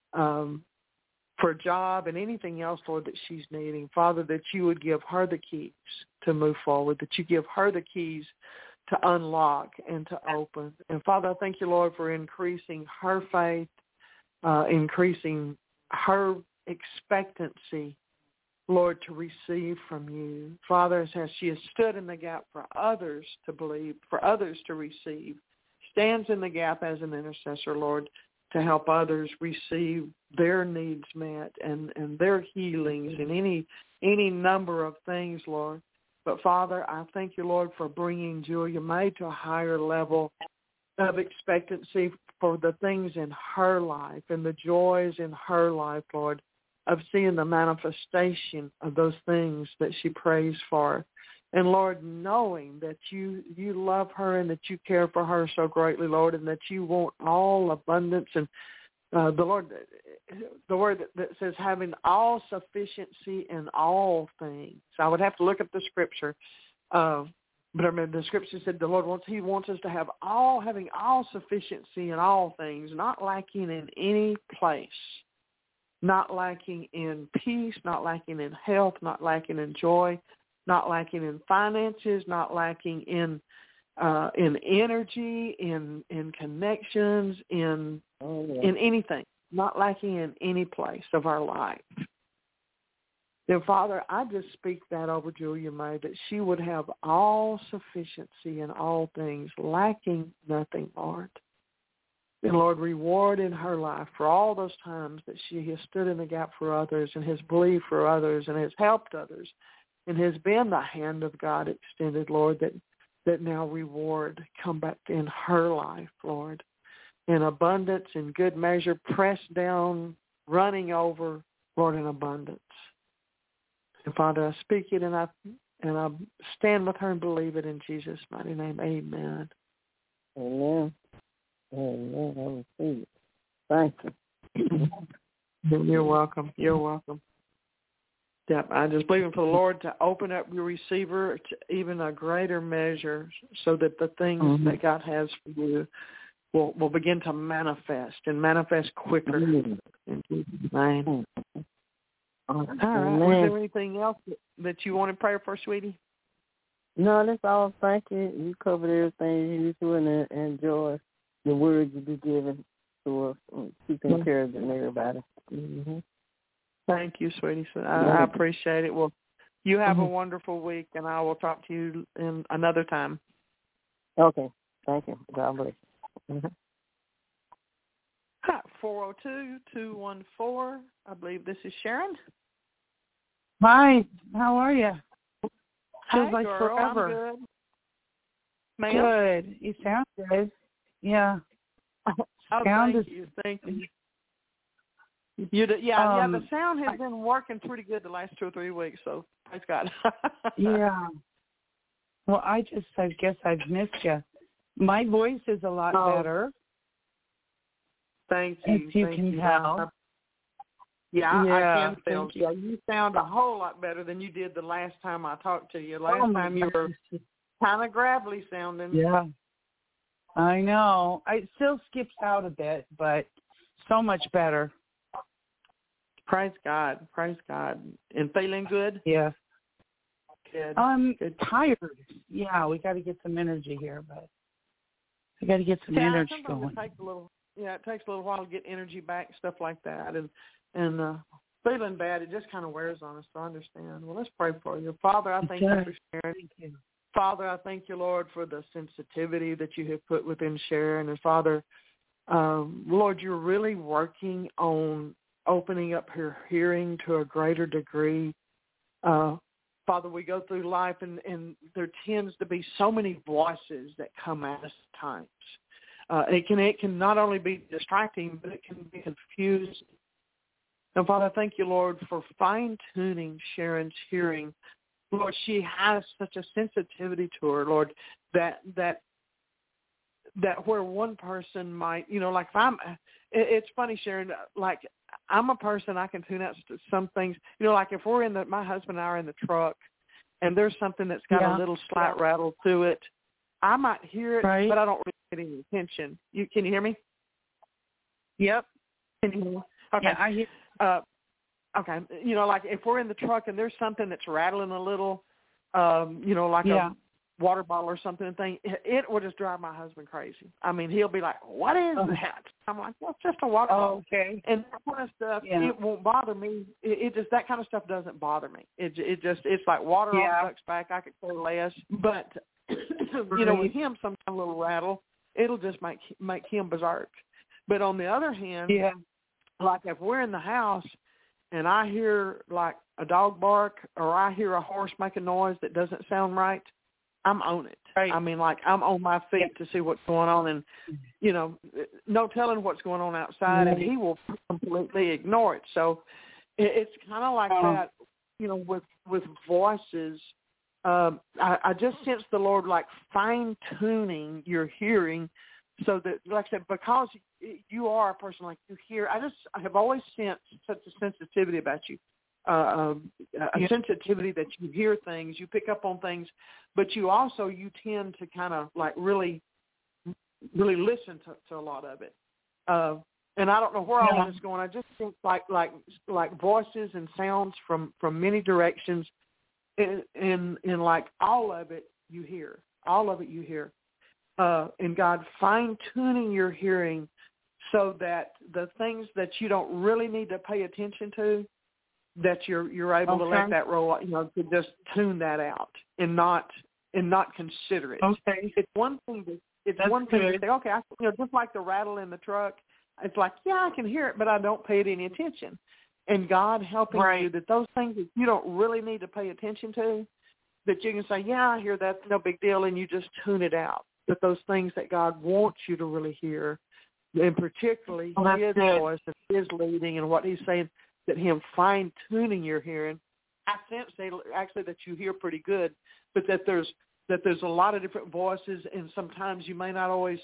a job and anything else, Lord, that she's needing. Father, that you would give her the keys to move forward, that you give her the keys to unlock and to open. And, Father, I thank you, Lord, for increasing her faith, increasing her expectancy Lord, to receive from you. Father, as she has stood in the gap for others to believe, for others to receive, stands in the gap as an intercessor, Lord, to help others receive their needs met and their healings and any number of things, Lord. But, Father, I thank you, Lord, for bringing Julia May to a higher level of expectancy for the things in her life and the joys in her life, Lord, of seeing the manifestation of those things that she prays for. And, Lord, knowing that you love her and that you care for her so greatly, Lord, and that you want all abundance. And the word that says having all sufficiency in all things. I would have to look up the scripture. But I mean, the scripture said the Lord wants us to have having all sufficiency in all things, not lacking in any place, not lacking in peace, not lacking in health, not lacking in joy, not lacking in finances, not lacking in energy, in connections, in anything, not lacking in any place of our life. Then, Father, I just speak that over Julia May, that she would have all sufficiency in all things, lacking nothing, Lord. And, Lord, reward in her life for all those times that she has stood in the gap for others and has believed for others and has helped others and has been the hand of God extended, Lord, that now reward come back in her life, Lord, in abundance, in good measure, pressed down, running over, Lord, in abundance. And Father, I speak it and I stand with her and believe it in Jesus' mighty name. Amen. Amen. Amen. I receive it. Thank you. You're welcome. You're welcome. Yeah, I just believe for the Lord to open up your receiver to even a greater measure so that the things that God has for you will begin to manifest and manifest quicker. In Jesus' name. All right. Was there anything else that you wanted prayer for, sweetie? No, that's all. Thank you. You covered everything you do and enjoy the words you be giving to us, keep encouraging everybody. Mm-hmm. Thank you, sweetie. I appreciate it. Well, you have a wonderful week, and I will talk to you in another time. Okay. Thank you. God bless. Mm-hmm. 402-214. I believe this is Sharon. Hi. How are you? Feels like girl, forever. I'm good. Ma'am? Good. You sound good. Yeah. Thank you. Thank you. The sound has been working pretty good the last 2 or 3 weeks, so praise God. Yeah. Well, I guess I've missed you. My voice is a lot better. Thank you. If you can tell. I can tell. Yeah, you sound a whole lot better than you did the last time I talked to you. Last time you were kind of gravelly sounding. Yeah. I know. It still skips out a bit, but so much better. Praise God. Praise God. And feeling good? Yeah. Good. I'm tired. Yeah, we got to get some energy here, but we got to get some energy going. It takes a little while to get energy back, stuff like that. And feeling bad, it just kind of wears on us, so I understand. Well, let's pray for you. Father, I thank you for Sharon. Thank you. Father, I thank you, Lord, for the sensitivity that you have put within Sharon. And Father, Lord, you're really working on opening up her hearing to a greater degree. Father, we go through life and there tends to be so many voices that come at us at times. It can not only be distracting, but it can be confusing. And Father, thank you, Lord, for fine-tuning Sharon's hearing. Lord, she has such a sensitivity to her, Lord, that where one person might, like it's funny, Sharon, like I'm a person, I can tune out some things, like if my husband and I are in the truck and there's something that's got a little slight rattle to it, I might hear it, but I don't really pay any attention. Can you hear me? Yep. Can you hear me? Okay. Yeah, I hear. Okay. Like if we're in the truck and there's something that's rattling a little, water bottle or something and thing, it will just drive my husband crazy. I mean, he'll be like, "What is that?" I'm like, "Well, it's just a water bottle." Okay. And that kind of stuff, it won't bother me. It just, that kind of stuff doesn't bother me. It's like water off a duck's back. I could care less. But you know, with him, some kind of little rattle, it'll just make him berserk. But on the other hand, like if we're in the house and I hear like a dog bark or I hear a horse make a noise that doesn't sound right, I'm on it. Right. I mean, like I'm on my feet to see what's going on, and you know, no telling what's going on outside, and he will completely ignore it. So it's kind of like that, you know, with voices. I just sense the Lord like fine tuning your hearing, so that, like I said, because you are a person like you hear. I have always sensed such a sensitivity about you. A sensitivity that you hear things, you pick up on things, but you tend to kind of like really listen to a lot of it. And I don't know where all this is going. I just think like voices and sounds from many directions, in like all of it you hear. And God fine tuning your hearing so that the things that you don't really need to pay attention to, that you're able to let that roll, you know, to just tune that out and not consider it. Okay. It's one thing to say, okay, just like the rattle in the truck, it's like, I can hear it, but I don't pay it any attention. And God helping you that those things that you don't really need to pay attention to, that you can say, I hear that, no big deal, and you just tune it out. But those things that God wants you to really hear, and particularly His voice and His leading and what He's saying, that Him fine-tuning your hearing, I sense actually that you hear pretty good, but that there's a lot of different voices, and sometimes you may not always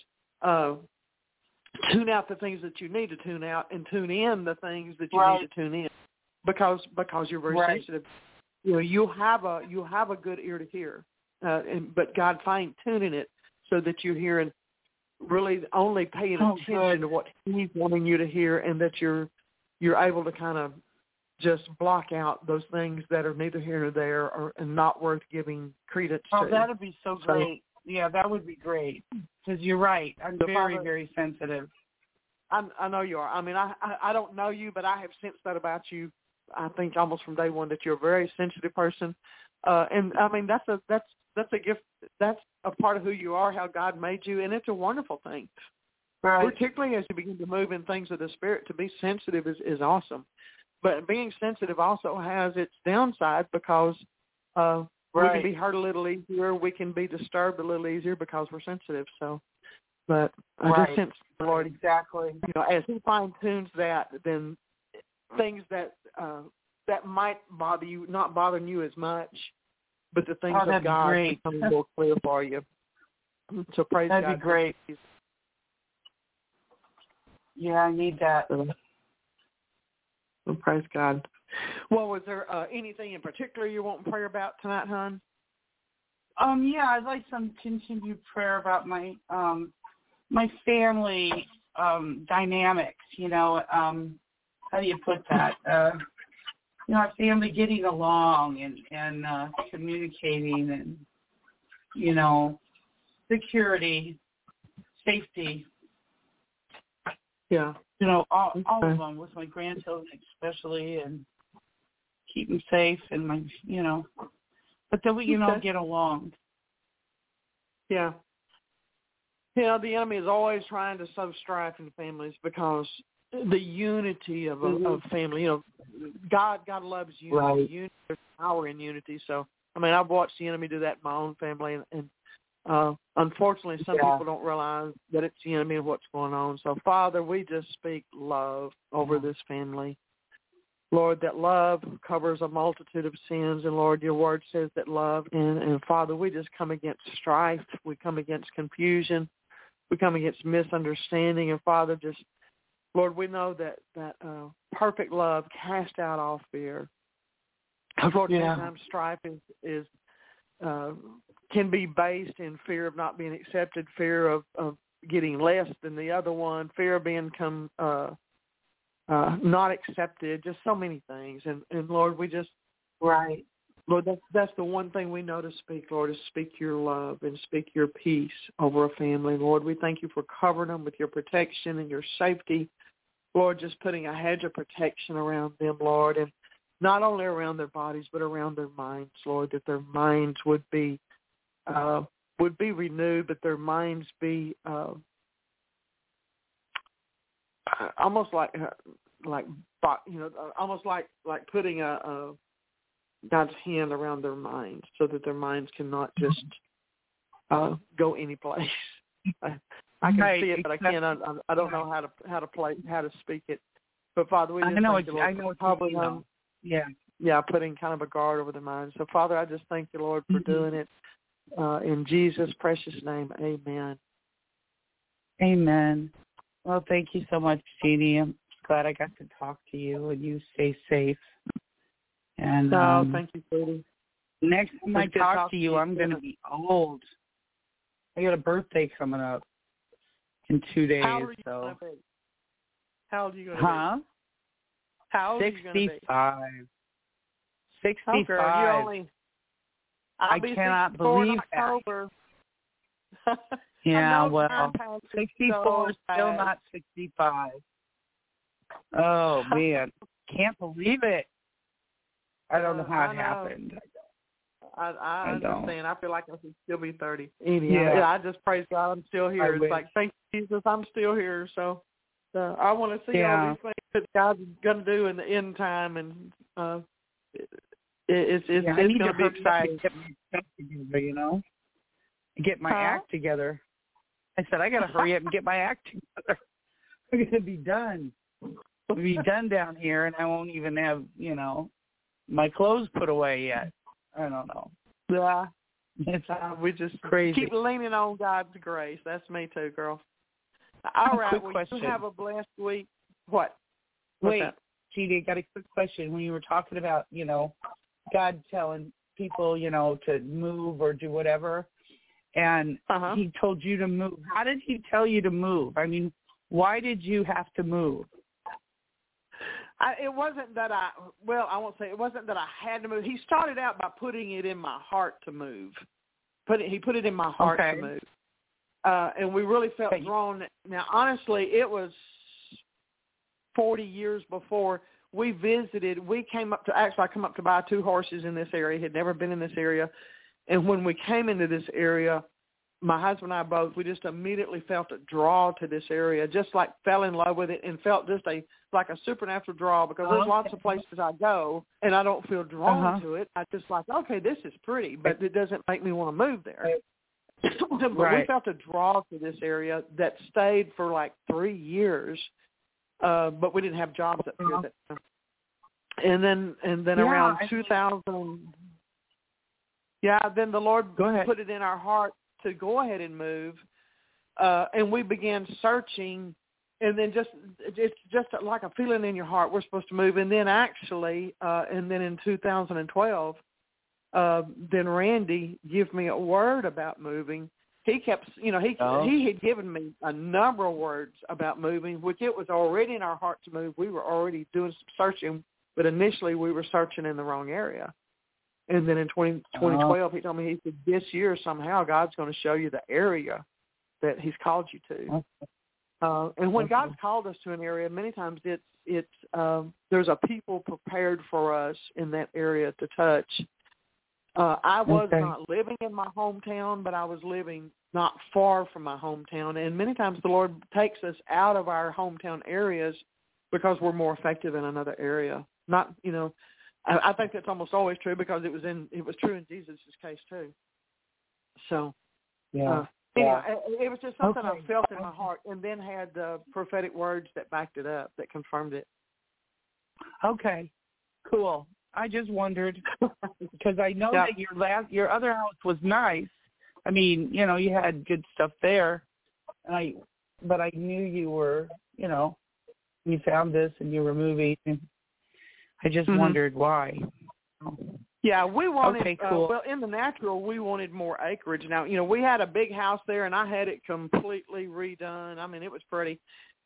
tune out the things that you need to tune out and tune in the things that you need to tune in, because you're very sensitive. You know, you have a good ear to hear, but God fine-tuning it so that you're hearing, really only paying attention to what He's wanting you to hear, and that you're able to kind of just block out those things that are neither here nor there and not worth giving credence to. Oh, that would be so great. Yeah, that would be great. Because you're right. I'm very, very sensitive. I know you are. I mean, I don't know you, but I have sensed that about you. I think almost from day one that you're a very sensitive person. And I mean, that's a gift. That's a part of who you are, how God made you, and it's a wonderful thing. Right. Particularly as you begin to move in things of the Spirit, to be sensitive is awesome. But being sensitive also has its downside, because we can be hurt a little easier. We can be disturbed a little easier because we're sensitive. So, but I just sense the Lord, exactly. You know, as He fine tunes that, then things that might bother you, not bothering you as much, but the things of God become more clear for you. So praise God. That'd be great. Yeah, I need that. Well, praise God. Well, was there anything in particular you want prayer about tonight, hon? Yeah, I'd like some continued prayer about my my family dynamics. You know, how do you put that? You know, our family getting along and communicating, and you know, security, safety. Yeah. You know, all of them, with my grandchildren especially, and keep them safe, and my, you know, but that we can all get along. Yeah. You know, the enemy is always trying to sow strife in families, because the unity of family, you know, God loves unity. Right. Unity, there's power in unity. So, I mean, I've watched the enemy do that in my own family, and unfortunately, some people don't realize that it's the enemy and what's going on. So, Father, we just speak love over this family. Lord, that love covers a multitude of sins, and Lord, your word says that love, and Father, we just come against strife. We come against confusion. We come against misunderstanding, and Father, just, Lord, we know that perfect love casts out all fear. Lord, sometimes strife is can be based in fear of not being accepted, fear of getting less than the other one, fear of being not accepted, just so many things. And Lord, we just Lord, that's the one thing we know to speak, Lord, is speak your love and speak your peace over a family. Lord, we thank you for covering them with your protection and your safety. Lord, just putting a hedge of protection around them, Lord, and not only around their bodies but around their minds, Lord, that their minds would be renewed, but their minds be almost like almost like putting a God's hand around their minds, so that their minds cannot just go any place. I can see it, but I can't. I don't know how to speak it. But Father, we just thank you, Lord, I know it's probably putting kind of a guard over their minds. So Father, I just thank you, Lord, for doing it in Jesus' precious name. Amen. Amen. Well, thank you so much, Jeannie. I'm glad I got to talk to you, and you stay safe. And thank you, Katie. Next time I talk to you, I'm going to be old. I got a birthday coming up in 2 days. How old are you going to be? How old are you going to be? How old 65. are you going to be? 65. Oh, girl, I cannot believe October. that. Yeah, well, 64 is still not 65. Oh, man. Can't believe it. I don't know how it happened. I understand. I feel like I should still be 30. Yeah. I just praise God I'm still here. It's like, thank you, Jesus, I'm still here. So I want to see all these things that God's going to do in the end time, and it's going to be exciting. Get my stuff together, you know? Get my act together. I said, I got to hurry up and get my act together. I'm going to be done. I'll be done down here, and I won't even have, my clothes put away yet. I don't know. Yeah. It's we just crazy. Keep leaning on God's grace. That's me too, girl. All right. Question. You have a blessed week. What? Wait, Jeannie, got a quick question. When you were talking about, God telling people, to move or do whatever, and he told you to move. How did he tell you to move? I mean, why did you have to move? It wasn't that I won't say it wasn't that I had to move. He started out by putting it in my heart to move. He put it in my heart to move. And we really felt drawn. Now, honestly, it was 40 years before we visited. I come up to buy 2 horses in this area. Had never been in this area. And when we came into this area, my husband and I both, we just immediately felt a draw to this area, just like fell in love with it and felt just like a supernatural draw, because there's lots of places I go and I don't feel drawn to it. I just like, okay, this is pretty, but it doesn't make me want to move there. But we felt a draw to this area that stayed for like 3 years, but we didn't have jobs up here at that time. And then around 2000, then the Lord put it in our heart to go ahead and move, and we began searching, and then it's just like a feeling in your heart, we're supposed to move. And then actually, and then in 2012, then Randy gave me a word about moving. He kept, he had given me a number of words about moving, which it was already in our heart to move. We were already doing some searching, but initially we were searching in the wrong area. And then in 2012, he told me, he said, this year somehow God's going to show you the area that he's called you to. And when God's called us to an area, many times it's there's a people prepared for us in that area to touch. I was not living in my hometown, but I was living not far from my hometown. And many times the Lord takes us out of our hometown areas because we're more effective in another area. Not, I think that's almost always true, because it was true in Jesus' case too. So, anyway, it was just something I felt in my heart, and then had the prophetic words that backed it up, that confirmed it. Okay, cool. I just wondered, because I know that your other house was nice. I mean, you had good stuff there, but I knew you were, you found this and you were moving. And I just wondered why. Yeah, we wanted, okay, cool. Well, in the natural, we wanted more acreage. Now, we had a big house there, and I had it completely redone. I mean, it was pretty.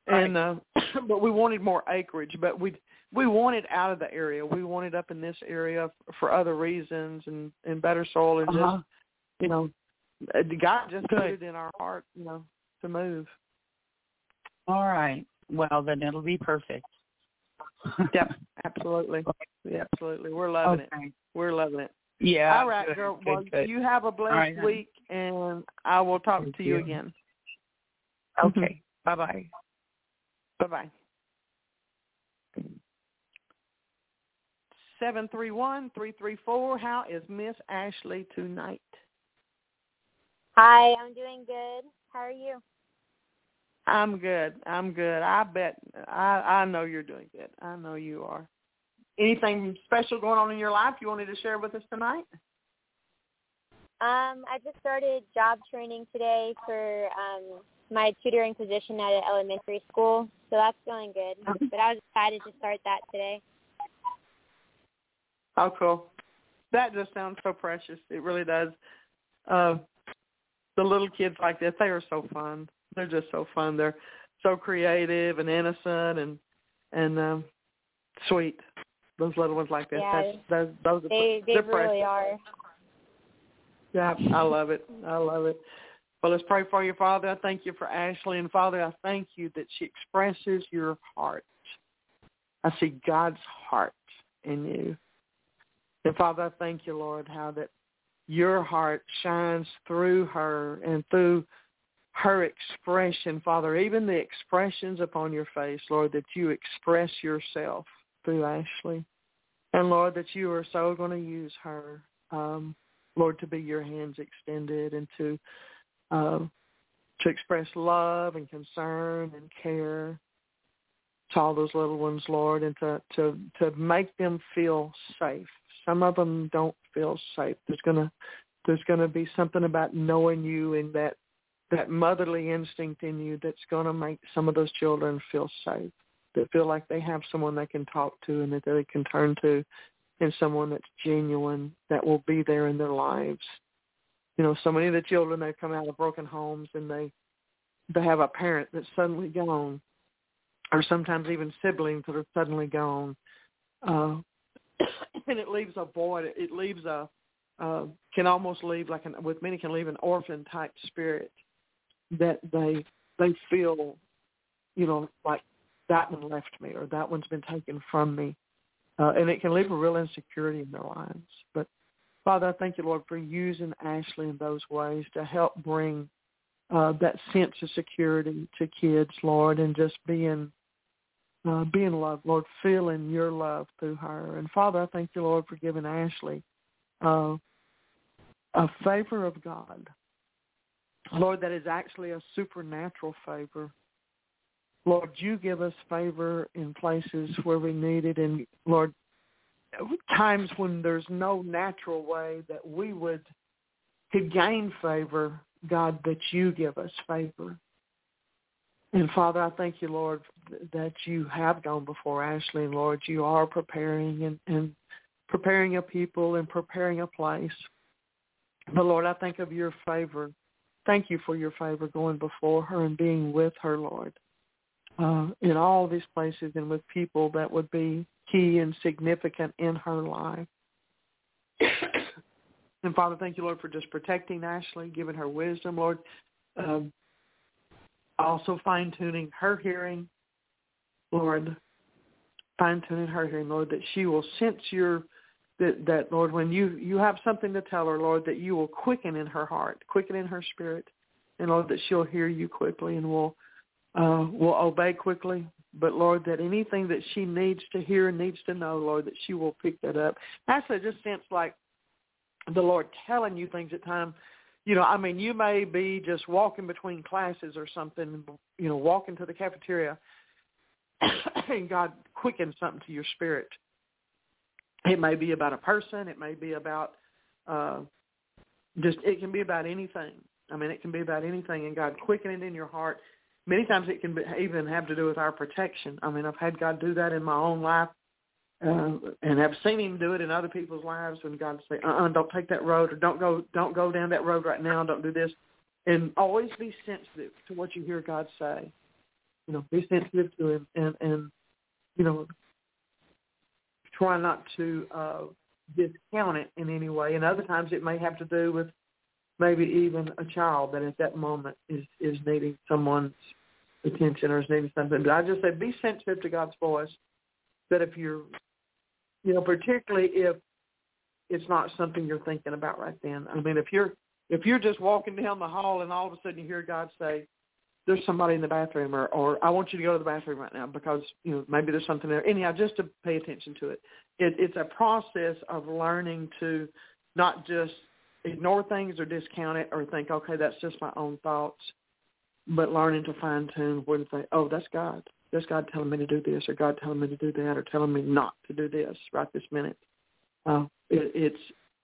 And but we wanted more acreage, but we wanted out of the area. We wanted up in this area for other reasons and better soil and just, you know, God just put it in our heart, you know, to move. All right. Well, then it'll be perfect. Yep, absolutely. Yeah, absolutely. We're loving it. We're loving it. Yeah. All right, girl. Well, you have a blessed week, and I will talk to you again. Okay. Bye-bye. Bye-bye. 731-334. How is Miss Ashley tonight? Hi, I'm doing good. How are you? I'm good. I bet. I know you're doing good. I know you are. Anything special going on in your life you wanted to share with us tonight? I just started job training today for my tutoring position at an elementary school, so that's going good. But I was excited to start that today. Oh, cool. That just sounds so precious. It really does. The little kids like this, they are so fun. They're just so fun. They're so creative and innocent and sweet. Those little ones like that. Yeah, those are they really are. Yeah, I love it. I love it. Well, let's pray for you, Father. I thank you for Ashley. And, Father, I thank you that she expresses your heart. I see God's heart in you. And, Father, I thank you, Lord, how that your heart shines through her and through her expression, Father, even the expressions upon your face, Lord, that you express yourself through Ashley. And, Lord, that you are so going to use her, Lord, to be your hands extended and to express love and concern and care to all those little ones, Lord, and to make them feel safe. Some of them don't feel safe. There's gonna be something about knowing you and that motherly instinct in you that's going to make some of those children feel safe, that feel like they have someone they can talk to and that they can turn to, and someone that's genuine, that will be there in their lives. You know, so many of the children, they come out of broken homes and they have a parent that's suddenly gone, or sometimes even siblings that are suddenly gone. And it leaves a void. It leaves can almost leave with many can leave an orphan-type spirit that they feel, you know, like that one left me or that one's been taken from me. And it can leave a real insecurity in their lives. But, Father, I thank you, Lord, for using Ashley in those ways to help bring that sense of security to kids, Lord, and just being loved, Lord, feeling your love through her. And, Father, I thank you, Lord, for giving Ashley a favor of God, Lord, that is actually a supernatural favor. Lord, you give us favor in places where we need it, and, Lord, times when there's no natural way that we could gain favor, God, that you give us favor. And, Father, I thank you, Lord, that you have gone before Ashley, and, Lord, you are preparing and preparing a people and preparing a place. But, Lord, I think of your favor. Thank you for your favor going before her and being with her, Lord, in all these places and with people that would be key and significant in her life. And, Father, thank you, Lord, for just protecting Ashley, giving her wisdom, Lord, also fine-tuning her hearing, Lord, fine-tuning her hearing, Lord, that she will sense that, Lord, when you have something to tell her, Lord, that you will quicken in her heart, quicken in her spirit, and, Lord, that she'll hear you quickly and will obey quickly. But, Lord, that anything that she needs to hear and needs to know, Lord, that she will pick that up. Actually, it just seems like the Lord telling you things at times. You know, I mean, you may be just walking between classes or something, you know, walking to the cafeteria, and God quickens something to your spirit. It may be about a person. It may be about it can be about anything. I mean, it can be about anything, and God quicken it in your heart. Many times it can even have to do with our protection. I mean, I've had God do that in my own life, and have seen him do it in other people's lives when God say, don't take that road, or don't go down that road right now, don't do this. And always be sensitive to what you hear God say. be sensitive to him and try not to discount it in any way. And other times it may have to do with maybe even a child that at that moment is needing someone's attention or is needing something. But I just say be sensitive to God's voice, that if you're, particularly if it's not something you're thinking about right then. I mean, if you're just walking down the hall and all of a sudden you hear God say, there's somebody in the bathroom, or I want you to go to the bathroom right now because, maybe there's something there. Anyhow, just to pay attention to it. It's a process of learning to not just ignore things or discount it or think, okay, that's just my own thoughts, but learning to fine-tune when to say, oh, that's God. That's God telling me to do this, or God telling me to do that, or telling me not to do this right this minute. It's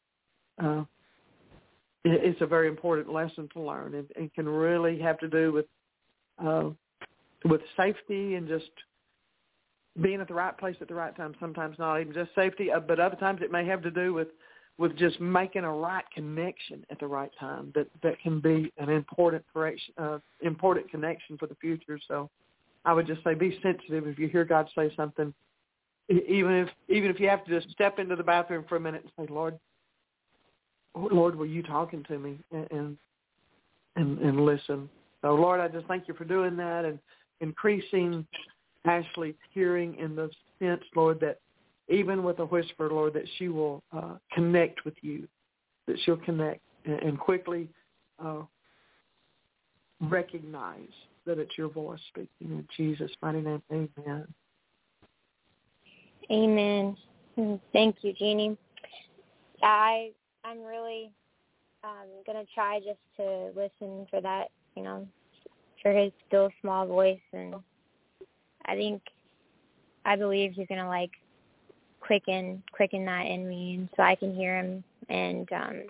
a very important lesson to learn, and can really have to do with safety and just being at the right place at the right time. Sometimes not even just safety, but other times it may have to do with just making a right connection at the right time. That can be an important connection for the future. So I would just say be sensitive if you hear God say something, even if you have to just step into the bathroom for a minute and say, Lord, were you talking to me? And listen. So, Lord, I just thank you for doing that and increasing Ashley's hearing in the sense, Lord, that even with a whisper, Lord, that she will connect with you, that she'll connect and quickly recognize that it's your voice speaking. In Jesus' mighty name, amen. Amen. Thank you, Jeannie. I'm really going to try just to listen for that, for his still small voice. And I believe he's going to, quicken that in me, and so I can hear him and,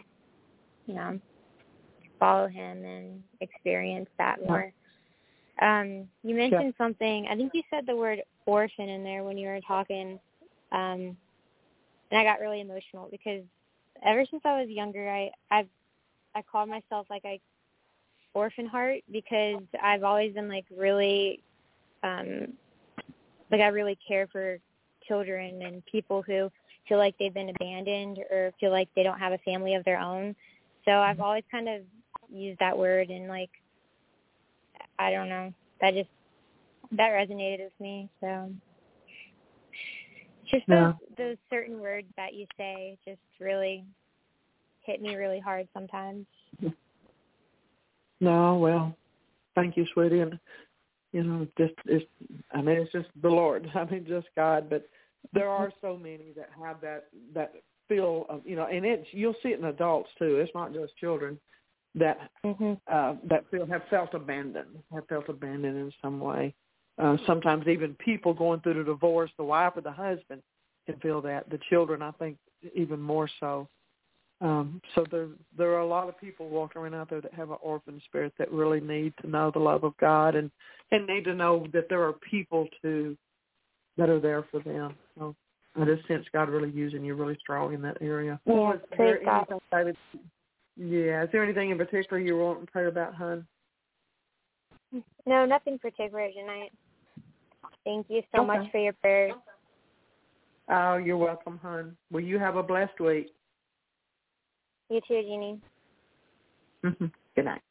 follow him and experience that more. You mentioned something, I think you said the word orphan in there when you were talking, and I got really emotional because ever since I was younger, I call myself orphan heart because I've always been really, I really care for children and people who feel like they've been abandoned or feel like they don't have a family of their own. So I've always kind of used that word and I don't know, that resonated with me. So just those certain words that you say just really hit me really hard sometimes. No, well, thank you, sweetie. And, it's just the Lord. Just God. But there are so many that have that feel of, and you'll see it in adults too. It's not just children that have felt abandoned in some way. Sometimes even people going through the divorce, the wife or the husband can feel that. The children, I think, even more so. So there are a lot of people walking around out there that have an orphan spirit that really need to know the love of God and need to know that there are people too that are there for them. So I just sense God really using you really strong in that area. Yeah, praise God. Is there anything in particular you want to pray about, hon? No, nothing particular tonight. Thank you so much for your prayers. Oh, you're welcome, hon. Well, you have a blessed week. You too, Jeannie. Good night.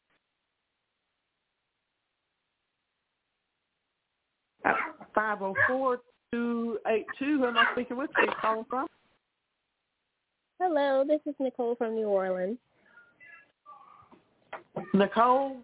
Uh, 504-282. Who am I speaking with? Where are you calling from? Hello, this is Nicole from New Orleans. Nicole?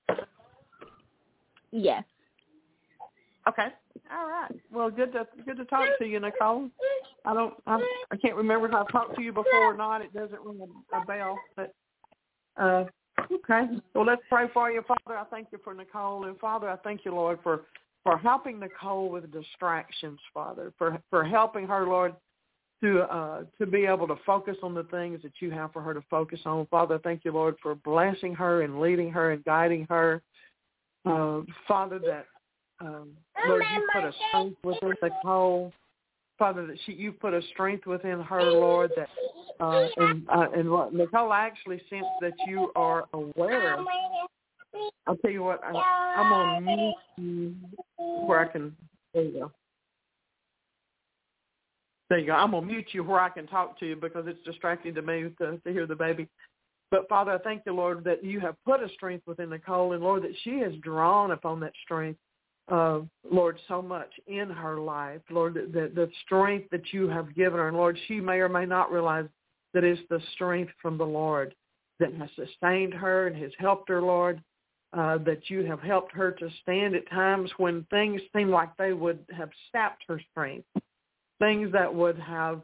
Yes. Okay. All right. Well, good to talk to you, Nicole. I can't remember if I've talked to you before or not. It doesn't ring a bell. But okay. Well, let's pray for you, Father. I thank you for Nicole, and Father, I thank you, Lord, for helping Nicole with distractions, Father, for helping her, Lord, to be able to focus on the things that you have for her to focus on. Father, thank you, Lord, for blessing her and leading her and guiding her. Father, that Lord, you put a strength within Nicole. Father, that you put a strength within her, Lord, that and Nicole, I actually sense that you are aware I'll tell you what, I'm going to mute you where I can, there you go. There you go. I'm going to mute you where I can talk to you because it's distracting to me to hear the baby. But, Father, I thank you, Lord, that you have put a strength within Nicole, and, Lord, that she has drawn upon that strength, Lord, so much in her life. Lord, the strength that you have given her, and, Lord, she may or may not realize that it's the strength from the Lord that has sustained her and has helped her, Lord, that you have helped her to stand at times when things seem like they would have sapped her strength, things that would have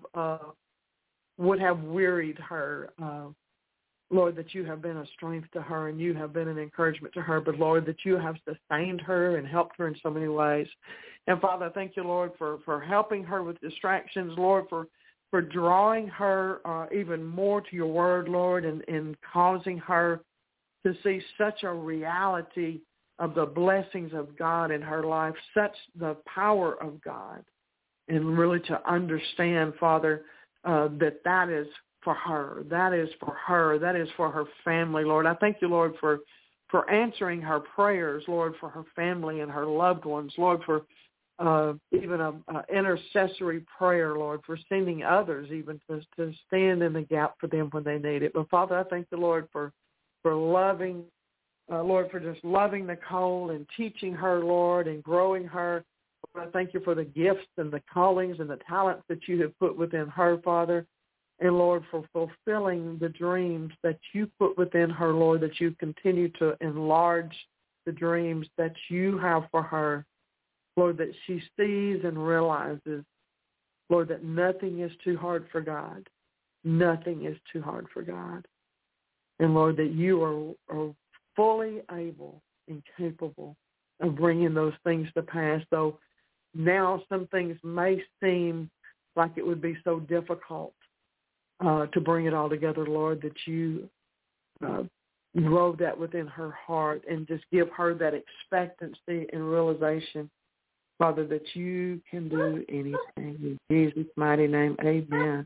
wearied her. Lord, that you have been a strength to her and you have been an encouragement to her, but, Lord, that you have sustained her and helped her in so many ways. And, Father, I thank you, Lord, for helping her with distractions, Lord, for drawing her even more to your word, Lord, and causing her to see such a reality of the blessings of God in her life, such the power of God, and really to understand, Father, that is for her. That is for her. That is for her family, Lord. I thank you, Lord, for answering her prayers, Lord, for her family and her loved ones, Lord, for even an intercessory prayer, Lord, for sending others even to stand in the gap for them when they need it. But, Father, I thank the Lord for loving, Lord, for just loving Nicole and teaching her, Lord, and growing her. Lord, I thank you for the gifts and the callings and the talents that you have put within her, Father. And, Lord, for fulfilling the dreams that you put within her, Lord, that you continue to enlarge the dreams that you have for her. Lord, that she sees and realizes, Lord, that nothing is too hard for God. Nothing is too hard for God. And, Lord, that you are fully able and capable of bringing those things to pass, though now some things may seem like it would be so difficult to bring it all together, Lord, that you grow that within her heart and just give her that expectancy and realization, Father, that you can do anything. In Jesus' mighty name, amen.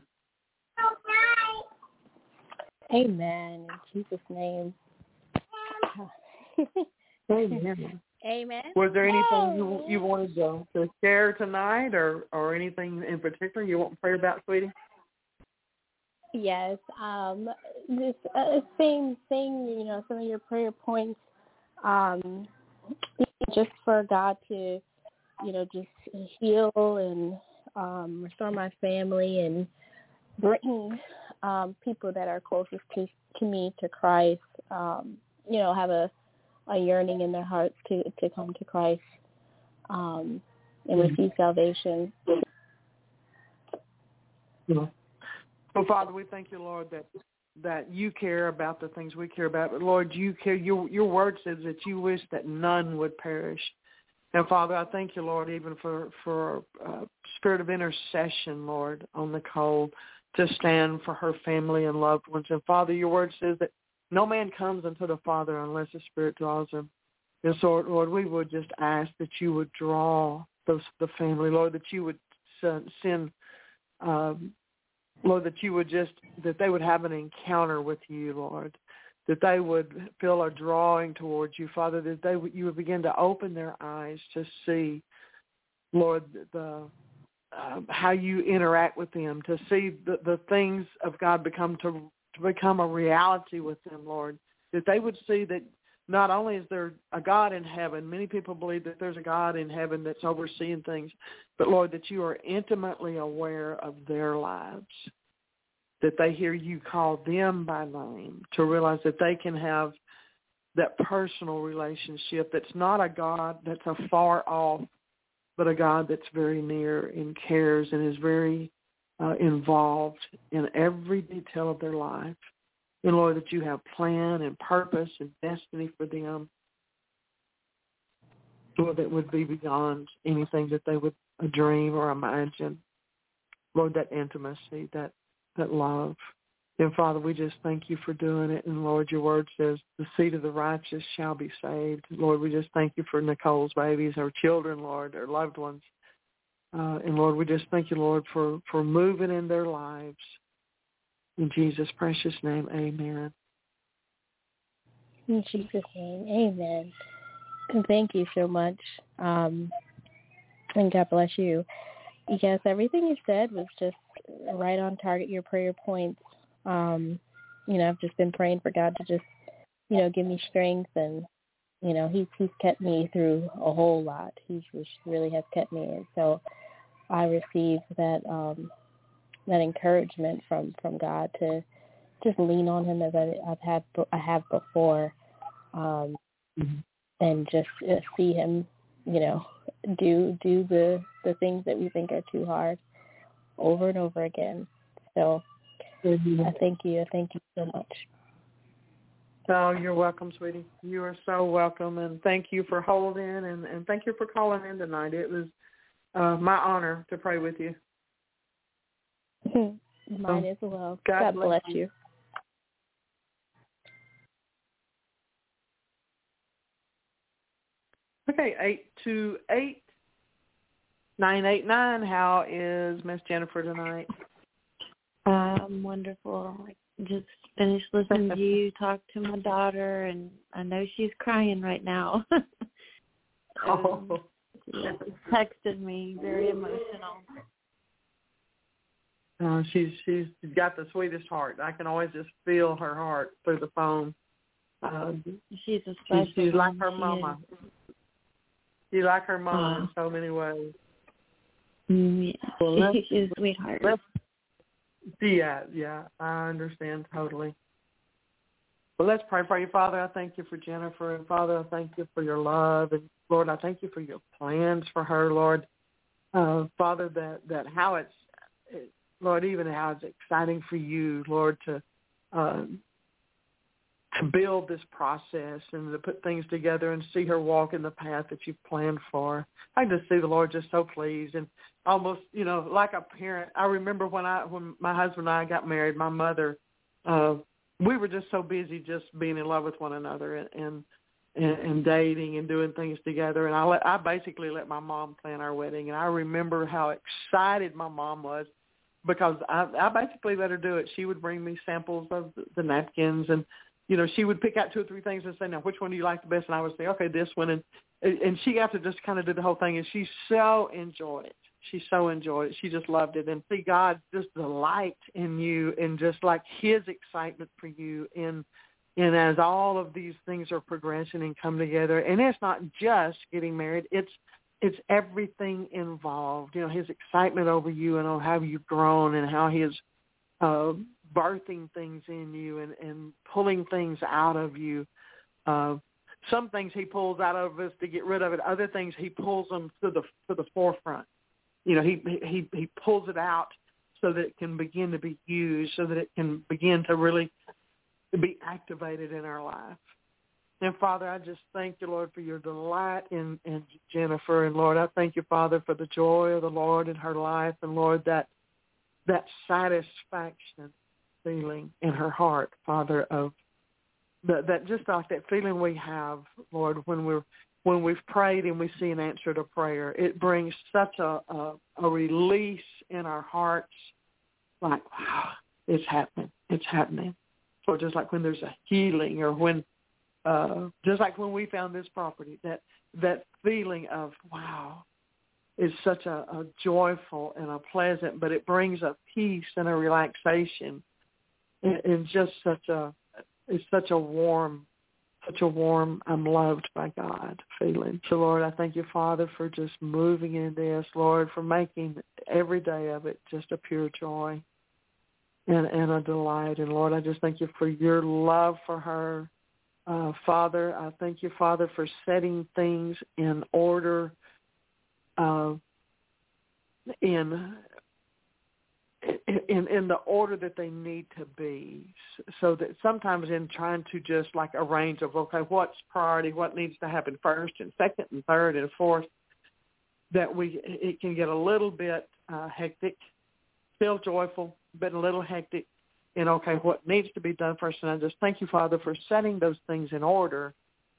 Amen. In Jesus' name. Amen. Amen. Was there anything you wanted to share tonight or anything in particular you want to pray about, sweetie? Yes. This same thing, you know, some of your prayer points, just for God to, you know, just heal and restore my family and bring people that are closest to me to Christ, you know, have a yearning in their hearts to come to Christ and receive salvation. Yeah. So, Father, we thank you, Lord, that you care about the things we care about. But, Lord, you care. Your word says that you wish that none would perish. And, Father, I thank you, Lord, even for spirit of intercession, Lord, on Nicole, to stand for her family and loved ones. And, Father, your word says that no man comes unto the Father unless the Spirit draws him. And so, Lord, we would just ask that you would draw the family, Lord, that you would send Lord, that they would have an encounter with you, Lord, that they would feel a drawing towards you, Father, that you would begin to open their eyes to see, Lord, how you interact with them, to see the things of God to become a reality with them, Lord, that they would see that not only is there a God in heaven, many people believe that there's a God in heaven that's overseeing things, but, Lord, that you are intimately aware of their lives, that they hear you call them by name, to realize that they can have that personal relationship that's not a God that's afar off, but a God that's very near and cares and is very involved in every detail of their life. And, Lord, that you have plan and purpose and destiny for them, Lord, that would be beyond anything that they would dream or imagine. Lord, that intimacy, that love. And, Father, we just thank you for doing it. And, Lord, your word says the seed of the righteous shall be saved. Lord, we just thank you for Nicole's babies, her children, Lord, her loved ones. And, Lord, we just thank you, Lord, for moving in their lives. In Jesus' precious name, amen. In Jesus' name, amen. And thank you so much. And God bless you. Yes, everything you said was just right on target, your prayer points. I've just been praying for God to just, give me strength, and, he's kept me through a whole lot. He just really has kept me. And so I received that encouragement from God to just lean on him as I have before, and just see him, do the things that we think are too hard over and over again. So I thank you. I thank you so much. Oh, you're welcome, sweetie. You are so welcome, and thank you for holding, and thank you for calling in tonight. It was my honor to pray with you. Mine as well. God bless you. Okay, 828-989. How is Miss Jennifer tonight? I'm wonderful. I just finished listening to you talk to my daughter, and I know she's crying right now. She texted me, very emotional. She's got the sweetest heart. I can always just feel her heart through the phone. She's a special She's like one. her mama. She's like her mama in so many ways. Yeah. Well, she's a sweetheart. Yeah, I understand totally. Well, let's pray for you. Father, I thank you for Jennifer, and Father, I thank you for your love, and Lord, I thank you for your plans for her, Lord. Father, that how it's, Lord, even how it's exciting for you, Lord, to build this process and to put things together and see her walk in the path that you've planned for. I can just see the Lord just so pleased, and almost, like a parent. I remember when my husband and I got married, my mother, we were just so busy just being in love with one another and dating and doing things together. And I basically let my mom plan our wedding, and I remember how excited my mom was, because I basically let her do it. She would bring me samples of the napkins, and she would pick out 2 or 3 things and say, now, which one do you like the best? And I would say, okay, this one. And she got to just kind of do the whole thing, and she so enjoyed it. She so enjoyed it. She just loved it. And see God just delight in you, and just like his excitement for you in as all of these things are progressing and come together. And it's not just getting married. It's everything involved. His excitement over you and on how you've grown, and how he is birthing things in you and pulling things out of you. Some things he pulls out of us to get rid of it. Other things he pulls them to the forefront. He pulls it out so that it can begin to be used, so that it can begin to really be activated in our life. And, Father, I just thank you, Lord, for your delight in Jennifer. And, Lord, I thank you, Father, for the joy of the Lord in her life. And, Lord, that satisfaction feeling in her heart, Father, of that just like that feeling we have, Lord, when we've prayed and we see an answer to prayer. It brings such a release in our hearts, like, wow, it's happening. Or just like when there's a healing, or when just like when we found this property, that feeling of, wow, is such a joyful and a pleasant, but it brings a peace and a relaxation. It's just such a warm, I'm loved by God feeling. So, Lord, I thank you, Father, for just moving in this, Lord, for making every day of it just a pure joy and a delight. And, Lord, I just thank you for your love for her. Father, I thank you, Father, for setting things in order in the order that they need to be, so that sometimes in trying to just like arrange of, okay, what's priority, what needs to happen first and second and third and fourth, that it can get a little bit hectic, still joyful, but a little hectic. And okay, what needs to be done first? And I just thank you, Father, for setting those things in order,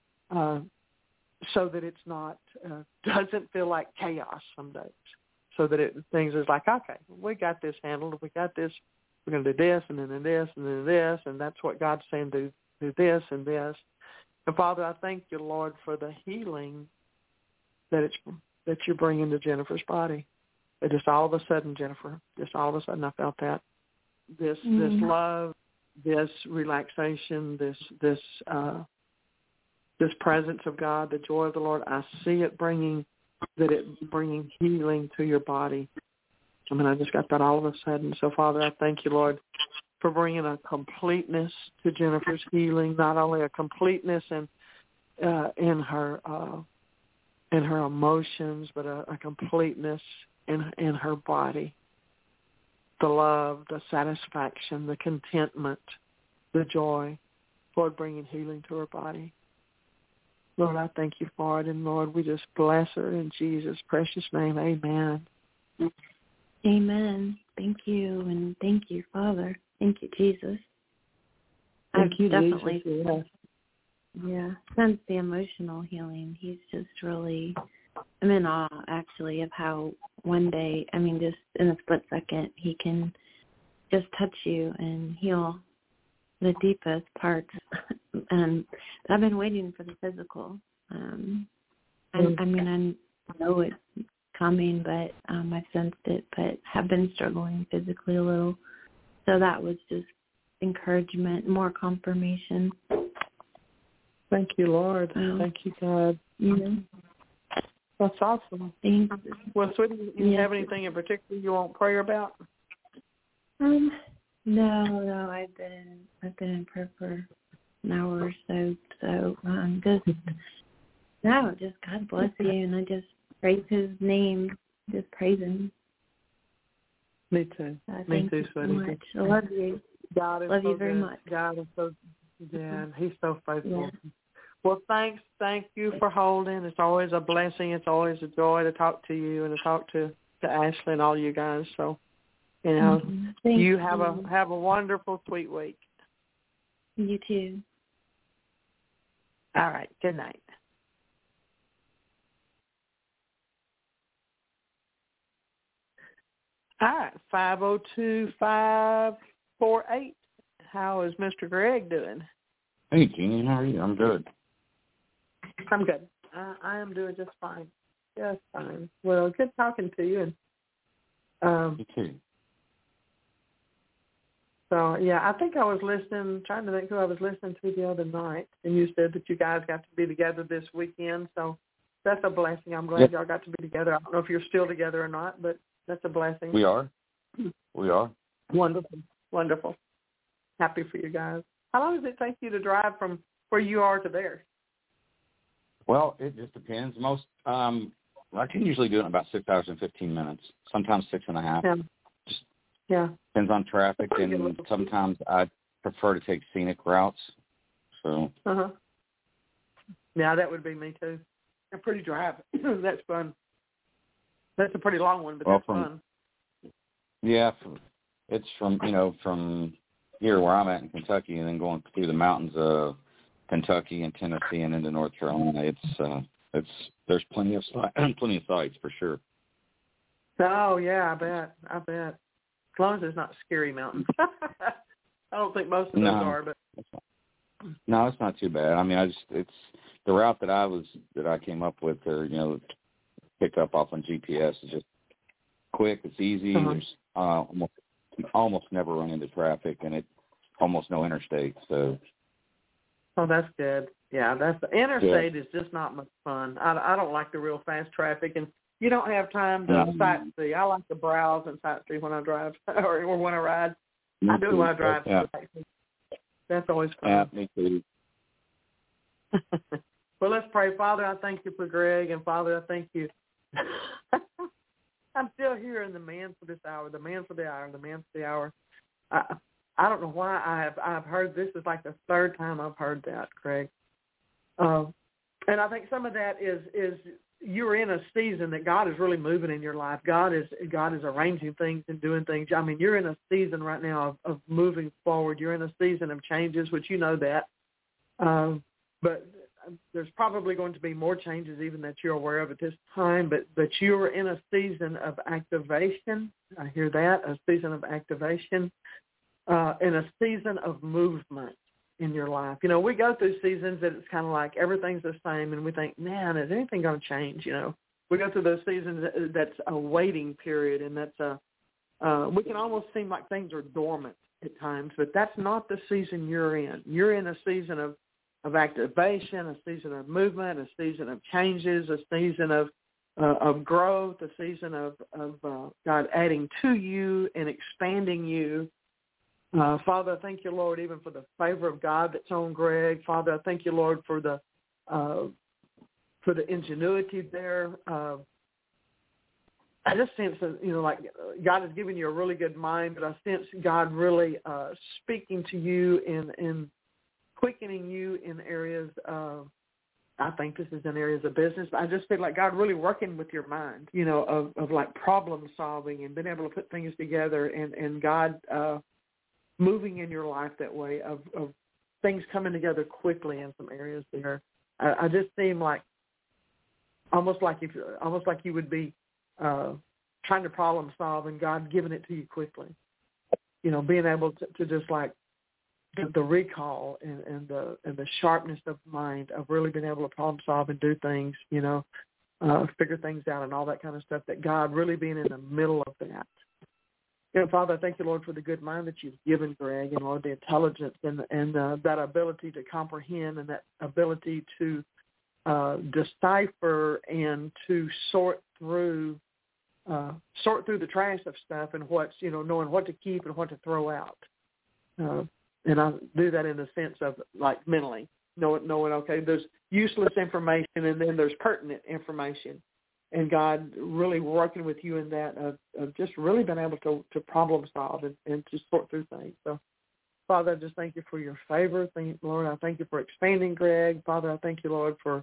so that it's not doesn't feel like chaos some days. So that things is like, okay, we got this handled. We got this. We're going to do this, and then this, and then this, and that's what God's saying. Do this and this, And Father, I thank you, Lord, for the healing that you're bringing to Jennifer's body. It just all of a sudden, Jennifer, just all of a sudden I felt that. This love, this relaxation, this presence of God, the joy of the Lord, I see it bringing healing to your body. I mean, I just got that all of a sudden. So, Father, I thank you, Lord, for bringing a completeness to Jennifer's healing, not only a completeness in her emotions, but a completeness in her body. The love, the satisfaction, the contentment, the joy, Lord, bringing healing to her body. Lord, I thank you for it. And, Lord, we just bless her in Jesus' precious name. Amen. Amen. Thank you, and thank you, Father. Thank you, Jesus. Thank you, definitely, Jesus. Yeah, sense the emotional healing. He's just really, I'm in awe, actually, of how one day, I mean, just in a split second, he can just touch you and heal the deepest parts. And I've been waiting for the physical. I mean, I know it's coming, but I sensed it, but have been struggling physically a little. So that was just encouragement, more confirmation. Thank you, Lord. Thank you, God. Yeah. That's awesome. Thanks. Well, sweetie, you have anything in particular you want prayer about? No. I've been in prayer for an hour or so. So just God bless you, and I just praise His name. Just praise Him. Me too. Thank you so much. I love you. God is love so you very good. much. God is so and He's so faithful. Yeah. Well, thank you for holding. It's always a blessing. It's always a joy to talk to you and to talk to Ashley and all you guys. So, you know, you have a wonderful, sweet week. You too. All right. Good night. All right. 502-548. How is Mr. Greg doing? Hey, Jeannie. How are you? I'm good. I'm good. I am doing just fine. Just fine. Well, good talking to you. And you too. So, yeah, I think I was trying to think who I was listening to the other night, and you said that you guys got to be together this weekend, so that's a blessing. I'm glad y'all got to be together. I don't know if you're still together or not, but that's a blessing. We are. Wonderful. Wonderful. Happy for you guys. How long does it take you to drive from where you are to there? Well, it just depends. I can usually do it in about 6 hours and 15 minutes, sometimes 6.5. Yeah. Just depends on traffic, and sometimes I prefer to take scenic routes. So. Yeah, that would be me too. A pretty drive. That's fun. That's a pretty long one, but that's fun. Yeah, it's from here where I'm at in Kentucky, and then going through the mountains of Kentucky and Tennessee and into North Carolina. There's plenty of sights for sure. Oh yeah, I bet. As long as it's not scary mountains. I don't think most of those are, but no, it's not too bad. I mean, it's the route that I came up with, or picked up off on GPS is just quick. It's easy. There's almost never run into traffic, and it's almost no interstate. So. Oh, that's good. Yeah, the interstate is just not much fun. I don't like the real fast traffic, and you don't have time to sightsee. I like to browse and sightsee when I drive or when I ride. I do when I drive. Yeah. That's always fun. Yeah, me too. Well, let's pray. Father, I thank you for Greg, and Father, I thank you. I'm still hearing the man for this hour, the man for the hour, the man for the hour. I don't know why I've heard this is like the third time I've heard that, Craig. And I think some of that is you're in a season that God is really moving in your life. God is arranging things and doing things. I mean, you're in a season right now of moving forward. You're in a season of changes, which you know that. But there's probably going to be more changes even that you're aware of at this time. But you're in a season of activation. I hear that, a season of activation. In a season of movement. in your life. You know, we go through seasons that it's kind of like everything's the same, and we think, man, is anything going to change? You know, we go through those seasons that's a waiting period, and that's we can almost seem like things are dormant at times, but that's not the season you're in. You're in a season of activation, a season of movement, a season of changes, a season of growth, a season of God adding to you and expanding you. Father, I thank you, Lord, even for the favor of God that's on Greg. Father, I thank you, Lord, for the ingenuity there. I just sense that, you know, like God has given you a really good mind, but I sense God really speaking to you and quickening you in areas of, I think this is in areas of business, but I just feel like God really working with your mind, you know, of like problem solving and being able to put things together, and God moving in your life that way of things coming together quickly in some areas there. I just seem like almost like you would be trying to problem solve, and God giving it to you quickly. You know, being able to just like the recall and the sharpness of mind of really being able to problem solve and do things, you know, figure things out and all that kind of stuff, that God really being in the middle of that. You know, Father, I thank you, Lord, for the good mind that you've given Greg, and Lord, the intelligence and that ability to comprehend and that ability to decipher and to sort through the trash of stuff and what's, you know, knowing what to keep and what to throw out. And I do that in the sense of like mentally, knowing, okay, there's useless information and then there's pertinent information. And God really working with you in that of just really being able to problem solve and to sort through things. So, Father, I just thank you for your favor. Lord, I thank you for expanding Greg. Father, I thank you, Lord, for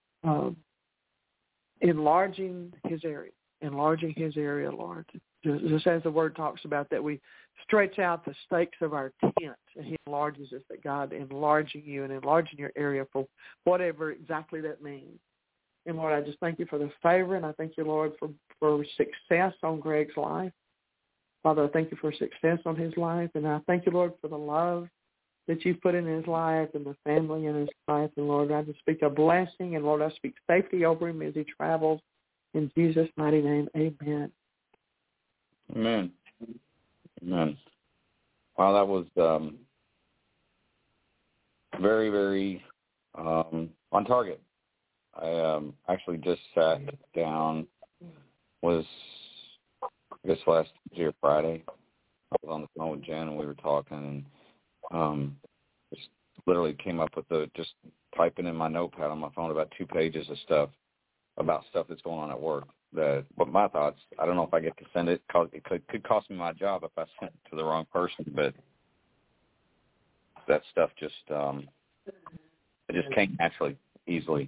enlarging his area, Lord. Just as the word talks about that we stretch out the stakes of our tent, and he enlarges us, that God enlarging you and enlarging your area for whatever exactly that means. And Lord, I just thank you for the favor, and I thank you, Lord, for success on Greg's life. Father, I thank you for success on his life, and I thank you, Lord, for the love that you've put in his life and the family in his life. And Lord, I just speak a blessing, and Lord, I speak safety over him as he travels. In Jesus' mighty name, amen. Amen. Amen. Wow, that was very, very on target. I actually just sat down, I guess last Tuesday or Friday. I was on the phone with Jen, and we were talking, and just literally came up with just typing in my notepad on my phone about 2 pages of stuff about stuff that's going on at work. But my thoughts, I don't know if I get to send it, because it could cost me my job if I sent it to the wrong person, but that stuff just it just came naturally, easily.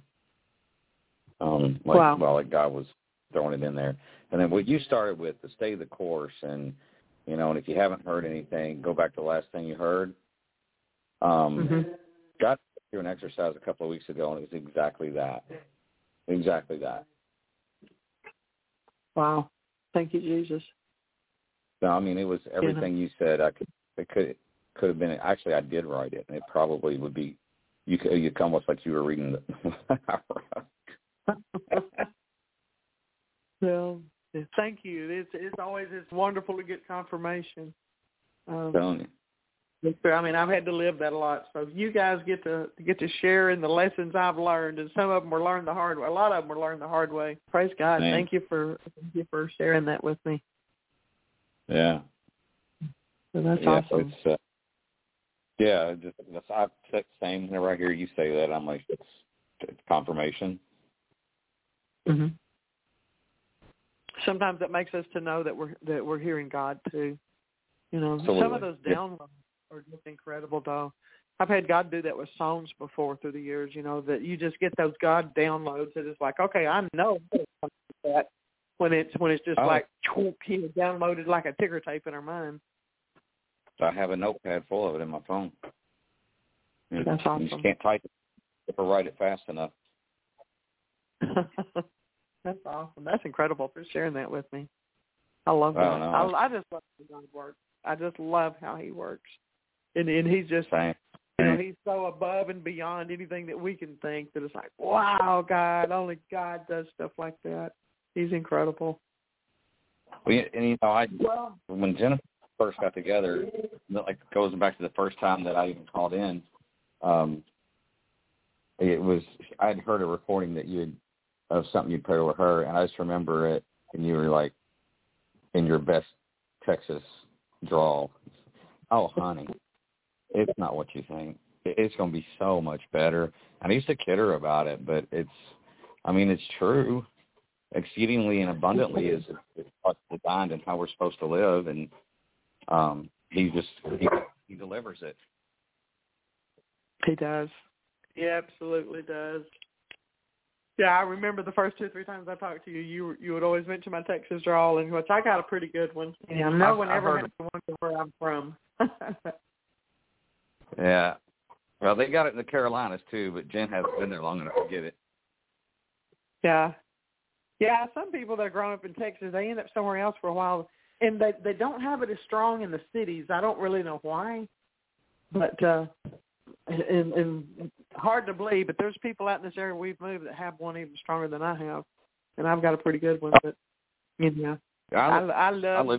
Like God was throwing it in there. And then what you started with, the stay the course, and, you know, and if you haven't heard anything, go back to the last thing you heard. God threw an exercise a couple of weeks ago, and it was exactly that. Exactly that. Wow. Thank you, Jesus. No, I mean, it was everything you said. It could have been, actually I did write it, and it probably would be, you almost like you were reading the Well, thank you. It's wonderful to get confirmation. Telling you. I mean, I've had to live that a lot. So you guys get to share in the lessons I've learned, and some of them were learned the hard way. A lot of them were learned the hard way. Praise God. Man. Thank you for sharing that with me. Yeah. So that's awesome. It's I say the same whenever I hear you say that. I'm like, it's confirmation. Mm-hmm. Sometimes it makes us to know that we're hearing God too. You know, Absolutely. Some of those downloads are just incredible, though. I've had God do that with songs before through the years. You know, that you just get those God downloads that it's like, okay, I know that when it's just like downloaded like a ticker tape in our mind. I have a notepad full of it in my phone. That's awesome. You just can't type it or write it fast enough. That's awesome. That's incredible for sharing that with me. I love that. I just love how God works. I just love how he works. And he's just, Same. He's so above and beyond anything that we can think that it's like, wow, God, only God does stuff like that. He's incredible. Well, when Jennifer first got together, like goes back to the first time that I even called in, I'd heard a recording that of something you put over her, and I just remember it, and you were like, in your best Texas drawl, oh, honey, it's not what you think. It's going to be so much better. And I used to kid her about it, but it's true. Exceedingly and abundantly is what's designed and how we're supposed to live, and he delivers it. He does. He absolutely does. Yeah, I remember the first 2 or 3 times I talked to you, you would always mention my Texas drawl, and which I got a pretty good one. Yeah, no one ever has to wonder where I'm from. Yeah. Well, they got it in the Carolinas too, but Jen hasn't been there long enough to get it. Yeah. Yeah, some people that are growing up in Texas, they end up somewhere else for a while, and they don't have it as strong in the cities. I don't really know why, but and hard to believe, but there's people out in this area we've moved that have one even stronger than I have, and I've got a pretty good one. But I love.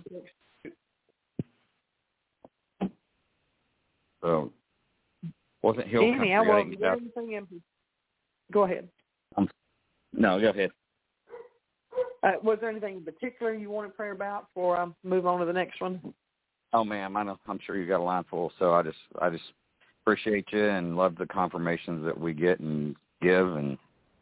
So, wasn't Hill Country? Go ahead. No, go ahead. Was there anything in particular you wanted prayer about before I move on to the next one? Oh, ma'am, I'm sure you got a line full. So I just appreciate you and love the confirmations that we get and give, and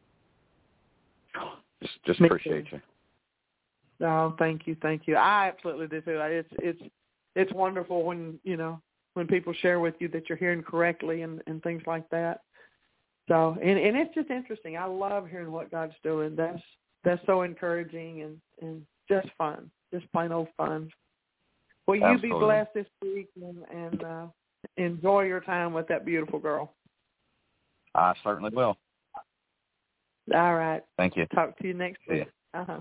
just appreciate you. Oh, thank you. I absolutely do too. It's wonderful when people share with you that you're hearing correctly and things like that. So and it's just interesting. I love hearing what God's doing. That's so encouraging and just fun, just plain old fun. Well, you be blessed this week and enjoy your time with that beautiful girl. I certainly will. All right. Thank you. Talk to you next week. Uh-huh.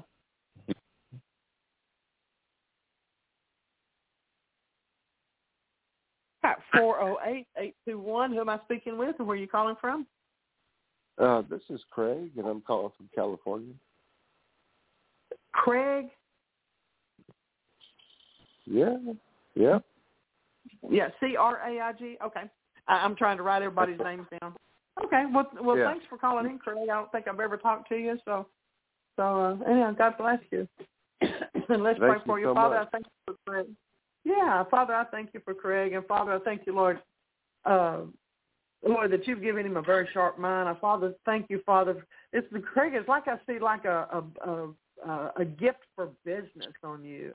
All right, 408-821. Who am I speaking with, and where are you calling from? This is Craig, and I'm calling from California. Craig? Yeah. Yeah, C-R-A-I-G? Okay. I'm trying to write everybody's names down. Okay, well, yeah. Thanks for calling in, Craig. I don't think I've ever talked to you, so anyhow, God bless you. And let's pray for you. So Father, much. I thank you for Craig. Yeah, Father, I thank you for Craig, and Father, I thank you, Lord, that you've given him a very sharp mind. Father, thank you, Father. Craig, it's like I see like a gift for business on you.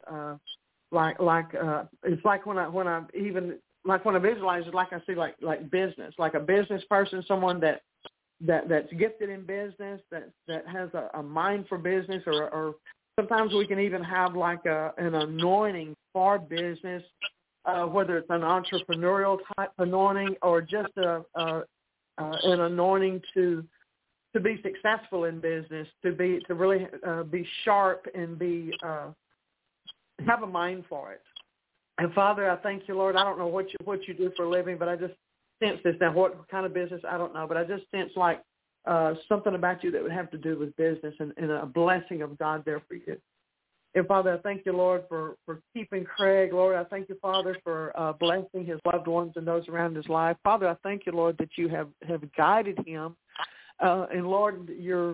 It's like when I visualize it, like I see like business, like a business person, someone that's gifted in business, that has a mind for business, or sometimes we can even have like an anointing for business, whether it's an entrepreneurial type anointing or just an anointing to be successful in business, to really be sharp and have a mind for it. And Father, I thank you, Lord. I don't know what you do for a living, but I just sense this. Now, what kind of business, I don't know, but I just sense like something about you that would have to do with business and a blessing of God there for you. And Father, I thank you, Lord, for keeping Craig. Lord, I thank you, Father, for blessing his loved ones and those around his life. Father, I thank you, Lord, that you have guided him. And Lord, your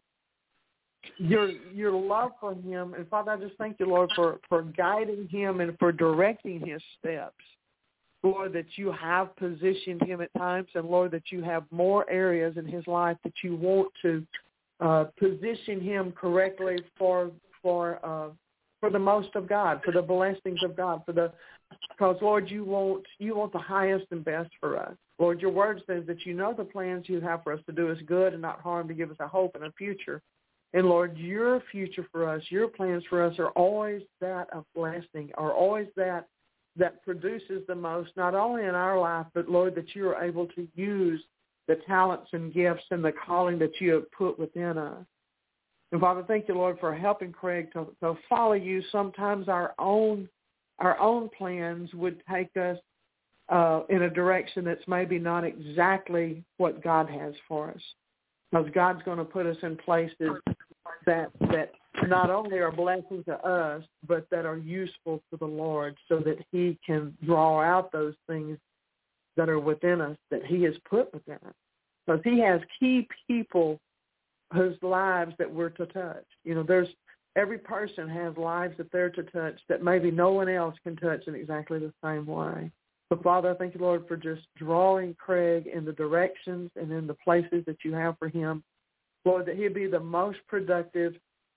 love for him. And Father, I just thank you, Lord, for guiding him and for directing his steps. Lord, that you have positioned him at times, and Lord, that you have more areas in his life that you want to position him correctly for the most of God, for the blessings of God, because Lord, you want the highest and best for us. Lord, your word says that you know the plans you have for us to do us good and not harm, to give us a hope and a future. And Lord, your future for us, your plans for us are always that of blessing, are always that produces the most, not only in our life, but Lord, that you are able to use the talents and gifts and the calling that you have put within us. And Father, thank you, Lord, for helping Craig to follow you. Sometimes our own plans would take us in a direction that's maybe not exactly what God has for us. Because God's going to put us in places that not only are blessings to us, but that are useful to the Lord so that he can draw out those things that are within us, that he has put within us. Because he has key people whose lives that we're to touch. Every person has lives that they're to touch that maybe no one else can touch in exactly the same way. So, Father, I thank you, Lord, for just drawing Craig in the directions and in the places that you have for him. Lord, that he'd be the most productive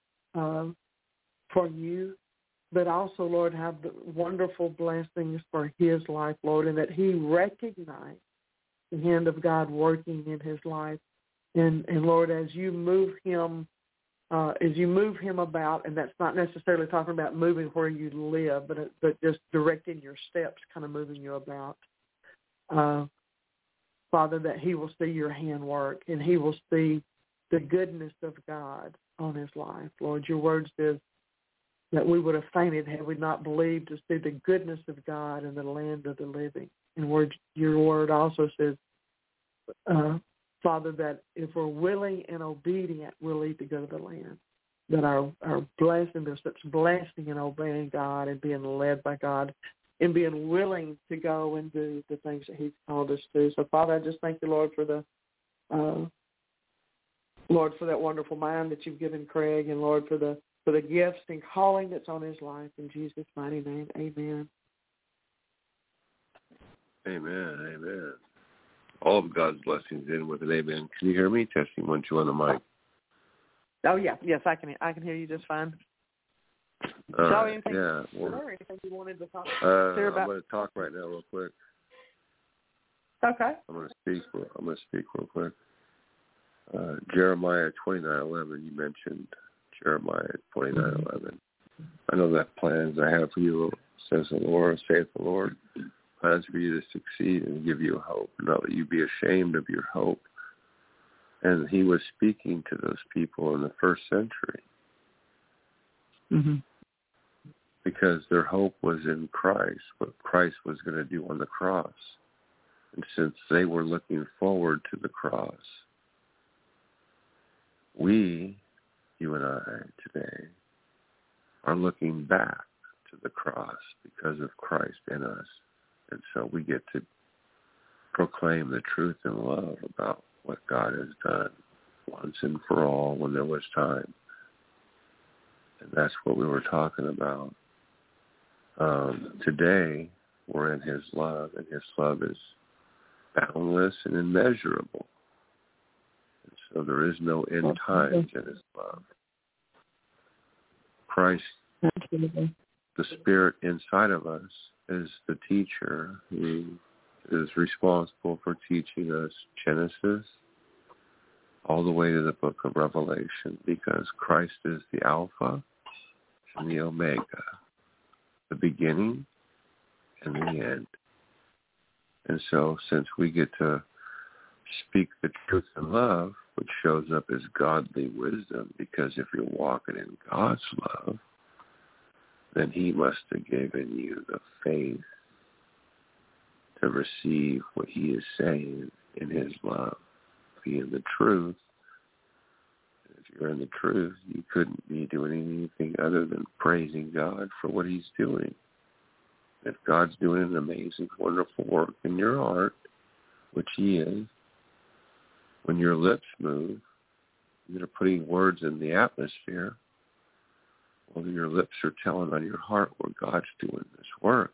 for you, but also, Lord, have the wonderful blessings for his life, Lord, and that he recognize the hand of God working in his life. And Lord, as you move him about, and that's not necessarily talking about moving where you live, but just directing your steps, kind of moving you about, Father, that he will see your hand work and he will see the goodness of God on his life. Lord, your word says that we would have fainted had we not believed to see the goodness of God in the land of the living. And your word also says, Father, that if we're willing and obedient, we'll eat the good of the land. That our blessing, there's such blessing in obeying God and being led by God and being willing to go and do the things that he's called us to. So, Father, I just thank you, Lord, for that wonderful mind that you've given Craig, and Lord, for the gifts and calling that's on his life. In Jesus' mighty name, amen. Amen, amen. All of God's blessings in with an amen. Can you hear me? Testing 1, 2 on the mic. Oh, yeah. Yes, I can hear you just fine. Anything you wanted to talk about? I'm going to talk right now real quick. Okay. I'm going to speak real quick. Jeremiah 29:11, you mentioned Jeremiah 29:11. I know that plans I have for you, saith the Lord, plans for you to succeed and give you hope, not that you be ashamed of your hope. And he was speaking to those people in the first century. Mm-hmm. Because their hope was in Christ, what Christ was going to do on the cross. And since they were looking forward to the cross, we, you and I, today, are looking back to the cross because of Christ in us. And so we get to proclaim the truth and love about what God has done once and for all when there was time. And that's what we were talking about. Today, we're in his love, and his love is boundless and immeasurable. And so there is no end times in his love. Christ, the Spirit inside of us, is the teacher who is responsible for teaching us Genesis all the way to the book of Revelation, because Christ is the Alpha and the Omega, the beginning and the end. And so since we get to speak the truth in love, which shows up as godly wisdom, because if you're walking in God's love, then he must have given you the faith to receive what he is saying in his love, being the truth. If you're in the truth, you couldn't be doing anything other than praising God for what he's doing. If God's doing an amazing, wonderful work in your heart, which he is, when your lips move, you're putting words in the atmosphere. Well, your lips are telling on your heart where God's doing this work.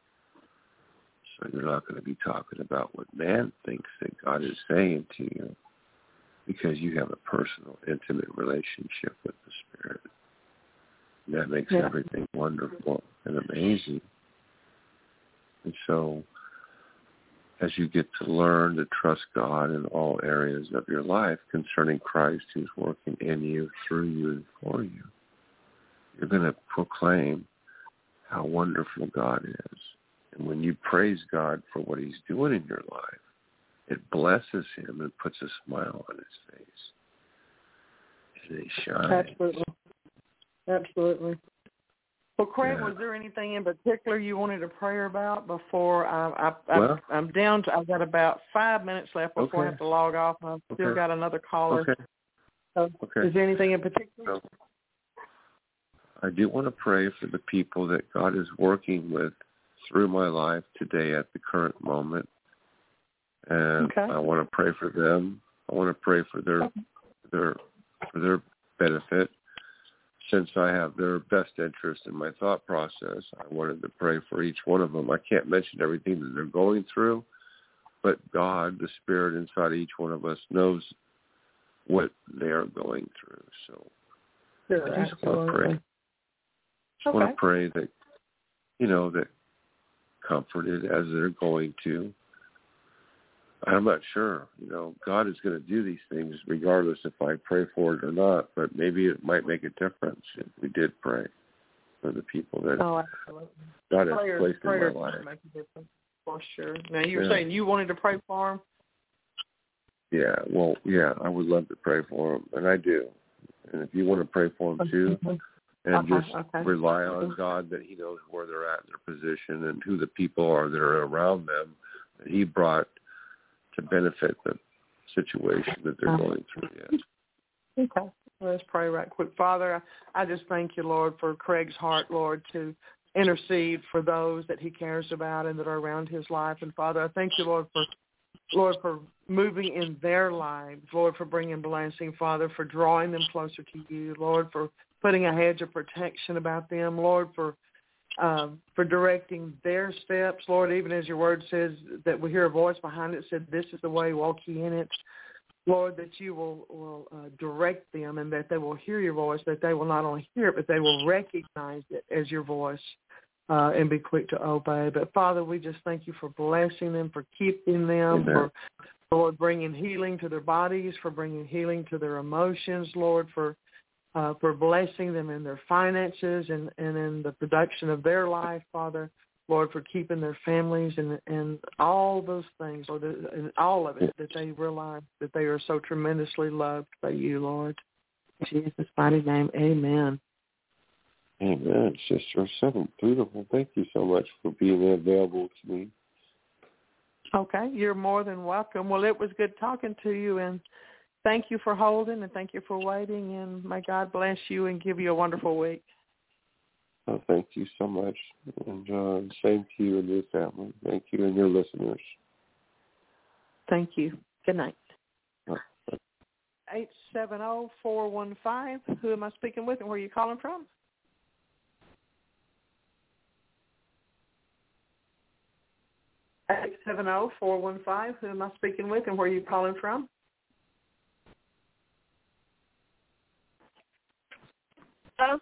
So you're not going to be talking about what man thinks that God is saying to you, because you have a personal, intimate relationship with the Spirit. And that makes everything wonderful and amazing. And so as you get to learn to trust God in all areas of your life concerning Christ who's working in you, through you, and for you, you're going to proclaim how wonderful God is. And when you praise God for what he's doing in your life, it blesses him and puts a smile on his face. And he shines. Absolutely. Well, Craig, was there anything in particular you wanted to pray about before I'm down to? I've got about 5 minutes left before I have to log off. I've still got another caller. Okay. So is there anything in particular? So, I do want to pray for the people that God is working with through my life today at the current moment, and I want to pray for them. I want to pray for their benefit. Since I have their best interest in my thought process, I wanted to pray for each one of them. I can't mention everything that they're going through, but God, the Spirit inside of each one of us, knows what they are going through. So I just want to pray. I want to pray that, that comforted as they're going to. I'm not sure. God is going to do these things regardless if I pray for it or not, but maybe it might make a difference if we did pray for the people that God has placed in my life. Make a difference, for sure. Now, you were saying you wanted to pray for them? Yeah, I would love to pray for them, and I do. And if you want to pray for them too, and just rely on God that He knows where they're at in their position and who the people are that are around them that He brought to benefit the situation that they're going through. Yes. Okay. Let's pray right quick. Father, I just thank you, Lord, for Craig's heart, Lord, to intercede for those that he cares about and that are around his life. And Father, I thank you, Lord, for moving in their lives, Lord, for bringing blessing, Father, for drawing them closer to you, Lord, for putting a hedge of protection about them, Lord, for directing their steps, Lord, even as your word says that we hear a voice behind it said, this is the way, walk ye in it. Lord, that you will direct them and that they will hear your voice, that they will not only hear it, but they will recognize it as your voice and be quick to obey. But, Father, we just thank you for blessing them, for keeping them, for, Lord, bringing healing to their bodies, for bringing healing to their emotions, Lord, for blessing them in their finances and in the production of their life, Father. Lord, for keeping their families and all those things, Lord, and all of it, that they realize that they are so tremendously loved by you, Lord. In Jesus' mighty name, amen. Amen. Sister 7, beautiful. Thank you so much for being available to me. Okay, you're more than welcome. Well, it was good talking to you, and thank you for holding and thank you for waiting, and may God bless you and give you a wonderful week. Oh, thank you so much, and same to you and your family. Thank you and your listeners. Thank you. Good night. 870-415. Who am I speaking with and where are you calling from? Eight 870-415. Who am I speaking with and where are you calling from? Hello?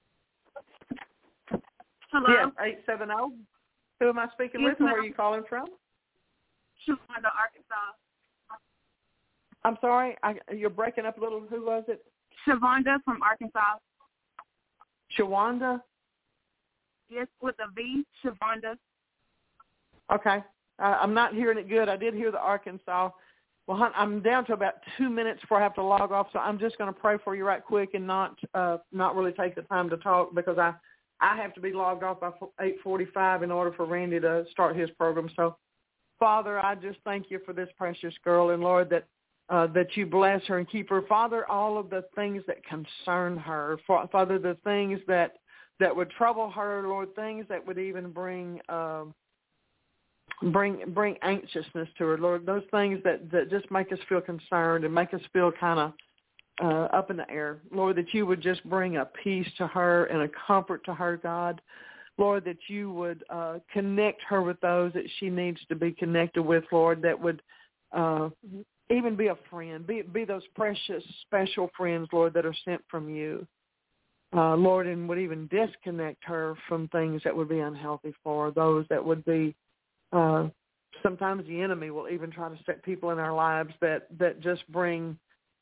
Hello? Yes, 870. Who am I speaking with and where are you calling from? Shawanda, Arkansas. I'm sorry, you're breaking up a little. Who was it? Shawanda from Arkansas. Shawanda? Yes, with a V, Shawanda. Okay. I'm not hearing it good. I did hear the Arkansas. Well, hon, I'm down to about 2 minutes before I have to log off, so I'm just going to pray for you right quick and not really take the time to talk because I have to be logged off by 8:45 in order for Randy to start his program. So, Father, I just thank you for this precious girl, and Lord, that you bless her and keep her. Father, all of the things that concern her, Father, the things that would trouble her, Lord, things that would even bring anxiousness to her, Lord, those things that just make us feel concerned and make us feel kind of up in the air. Lord, that you would just bring a peace to her and a comfort to her, God. Lord, that you would connect her with those that she needs to be connected with, Lord, that would even be a friend, be those precious, special friends, Lord, that are sent from you. Lord, and would even disconnect her from things that would be unhealthy for her, those that would be sometimes the enemy will even try to set people in our lives that just bring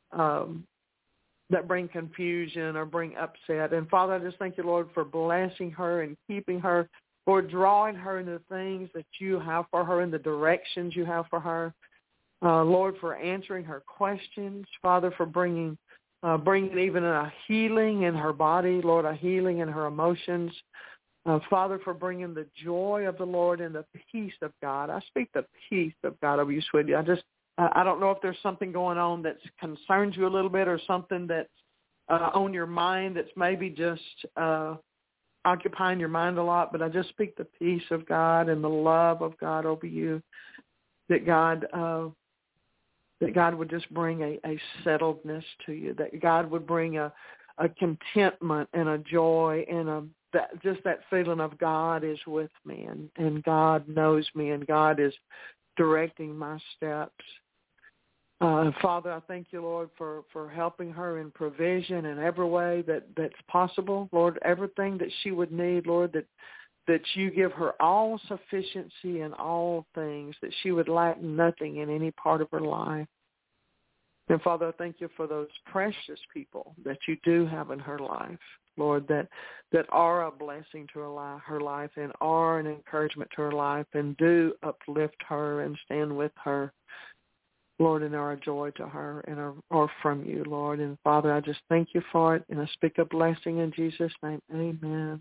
confusion or bring upset. And Father, I just thank you, Lord, for blessing her and keeping her, for drawing her into the things that you have for her and the directions you have for her. Lord, for answering her questions. Father, for bringing bringing even a healing in her body, Lord, a healing in her emotions. Father, for bringing the joy of the Lord and the peace of God. I speak the peace of God over you, sweetie. I don't know if there's something going on that concerns you a little bit or something that's on your mind that's maybe just occupying your mind a lot, but I just speak the peace of God and the love of God over you, that God would just bring a settledness to you, that God would bring a contentment and a joy and just that feeling of God is with me and God knows me and God is directing my steps. Father, I thank you, Lord, for helping her in provision in every way that's possible. Lord, everything that she would need, Lord, that you give her all sufficiency in all things, that she would lack nothing in any part of her life. And Father, I thank you for those precious people that you do have in her life, Lord, that are a blessing to her life and are an encouragement to her life and do uplift her and stand with her, Lord, and are a joy to her and are from you, Lord. And Father, I just thank you for it, and I speak a blessing in Jesus' name. Amen.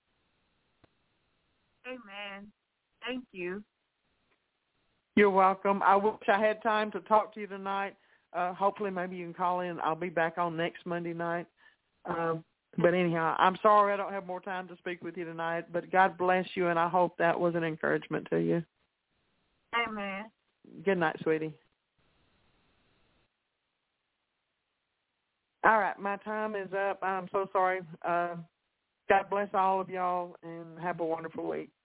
Amen. Thank you. You're welcome. I wish I had time to talk to you tonight. Hopefully maybe you can call in. I'll be back on next Monday night. But anyhow, I'm sorry I don't have more time to speak with you tonight, but God bless you, and I hope that was an encouragement to you. Amen. Good night, sweetie. All right, my time is up. I'm so sorry. God bless all of y'all, and have a wonderful week.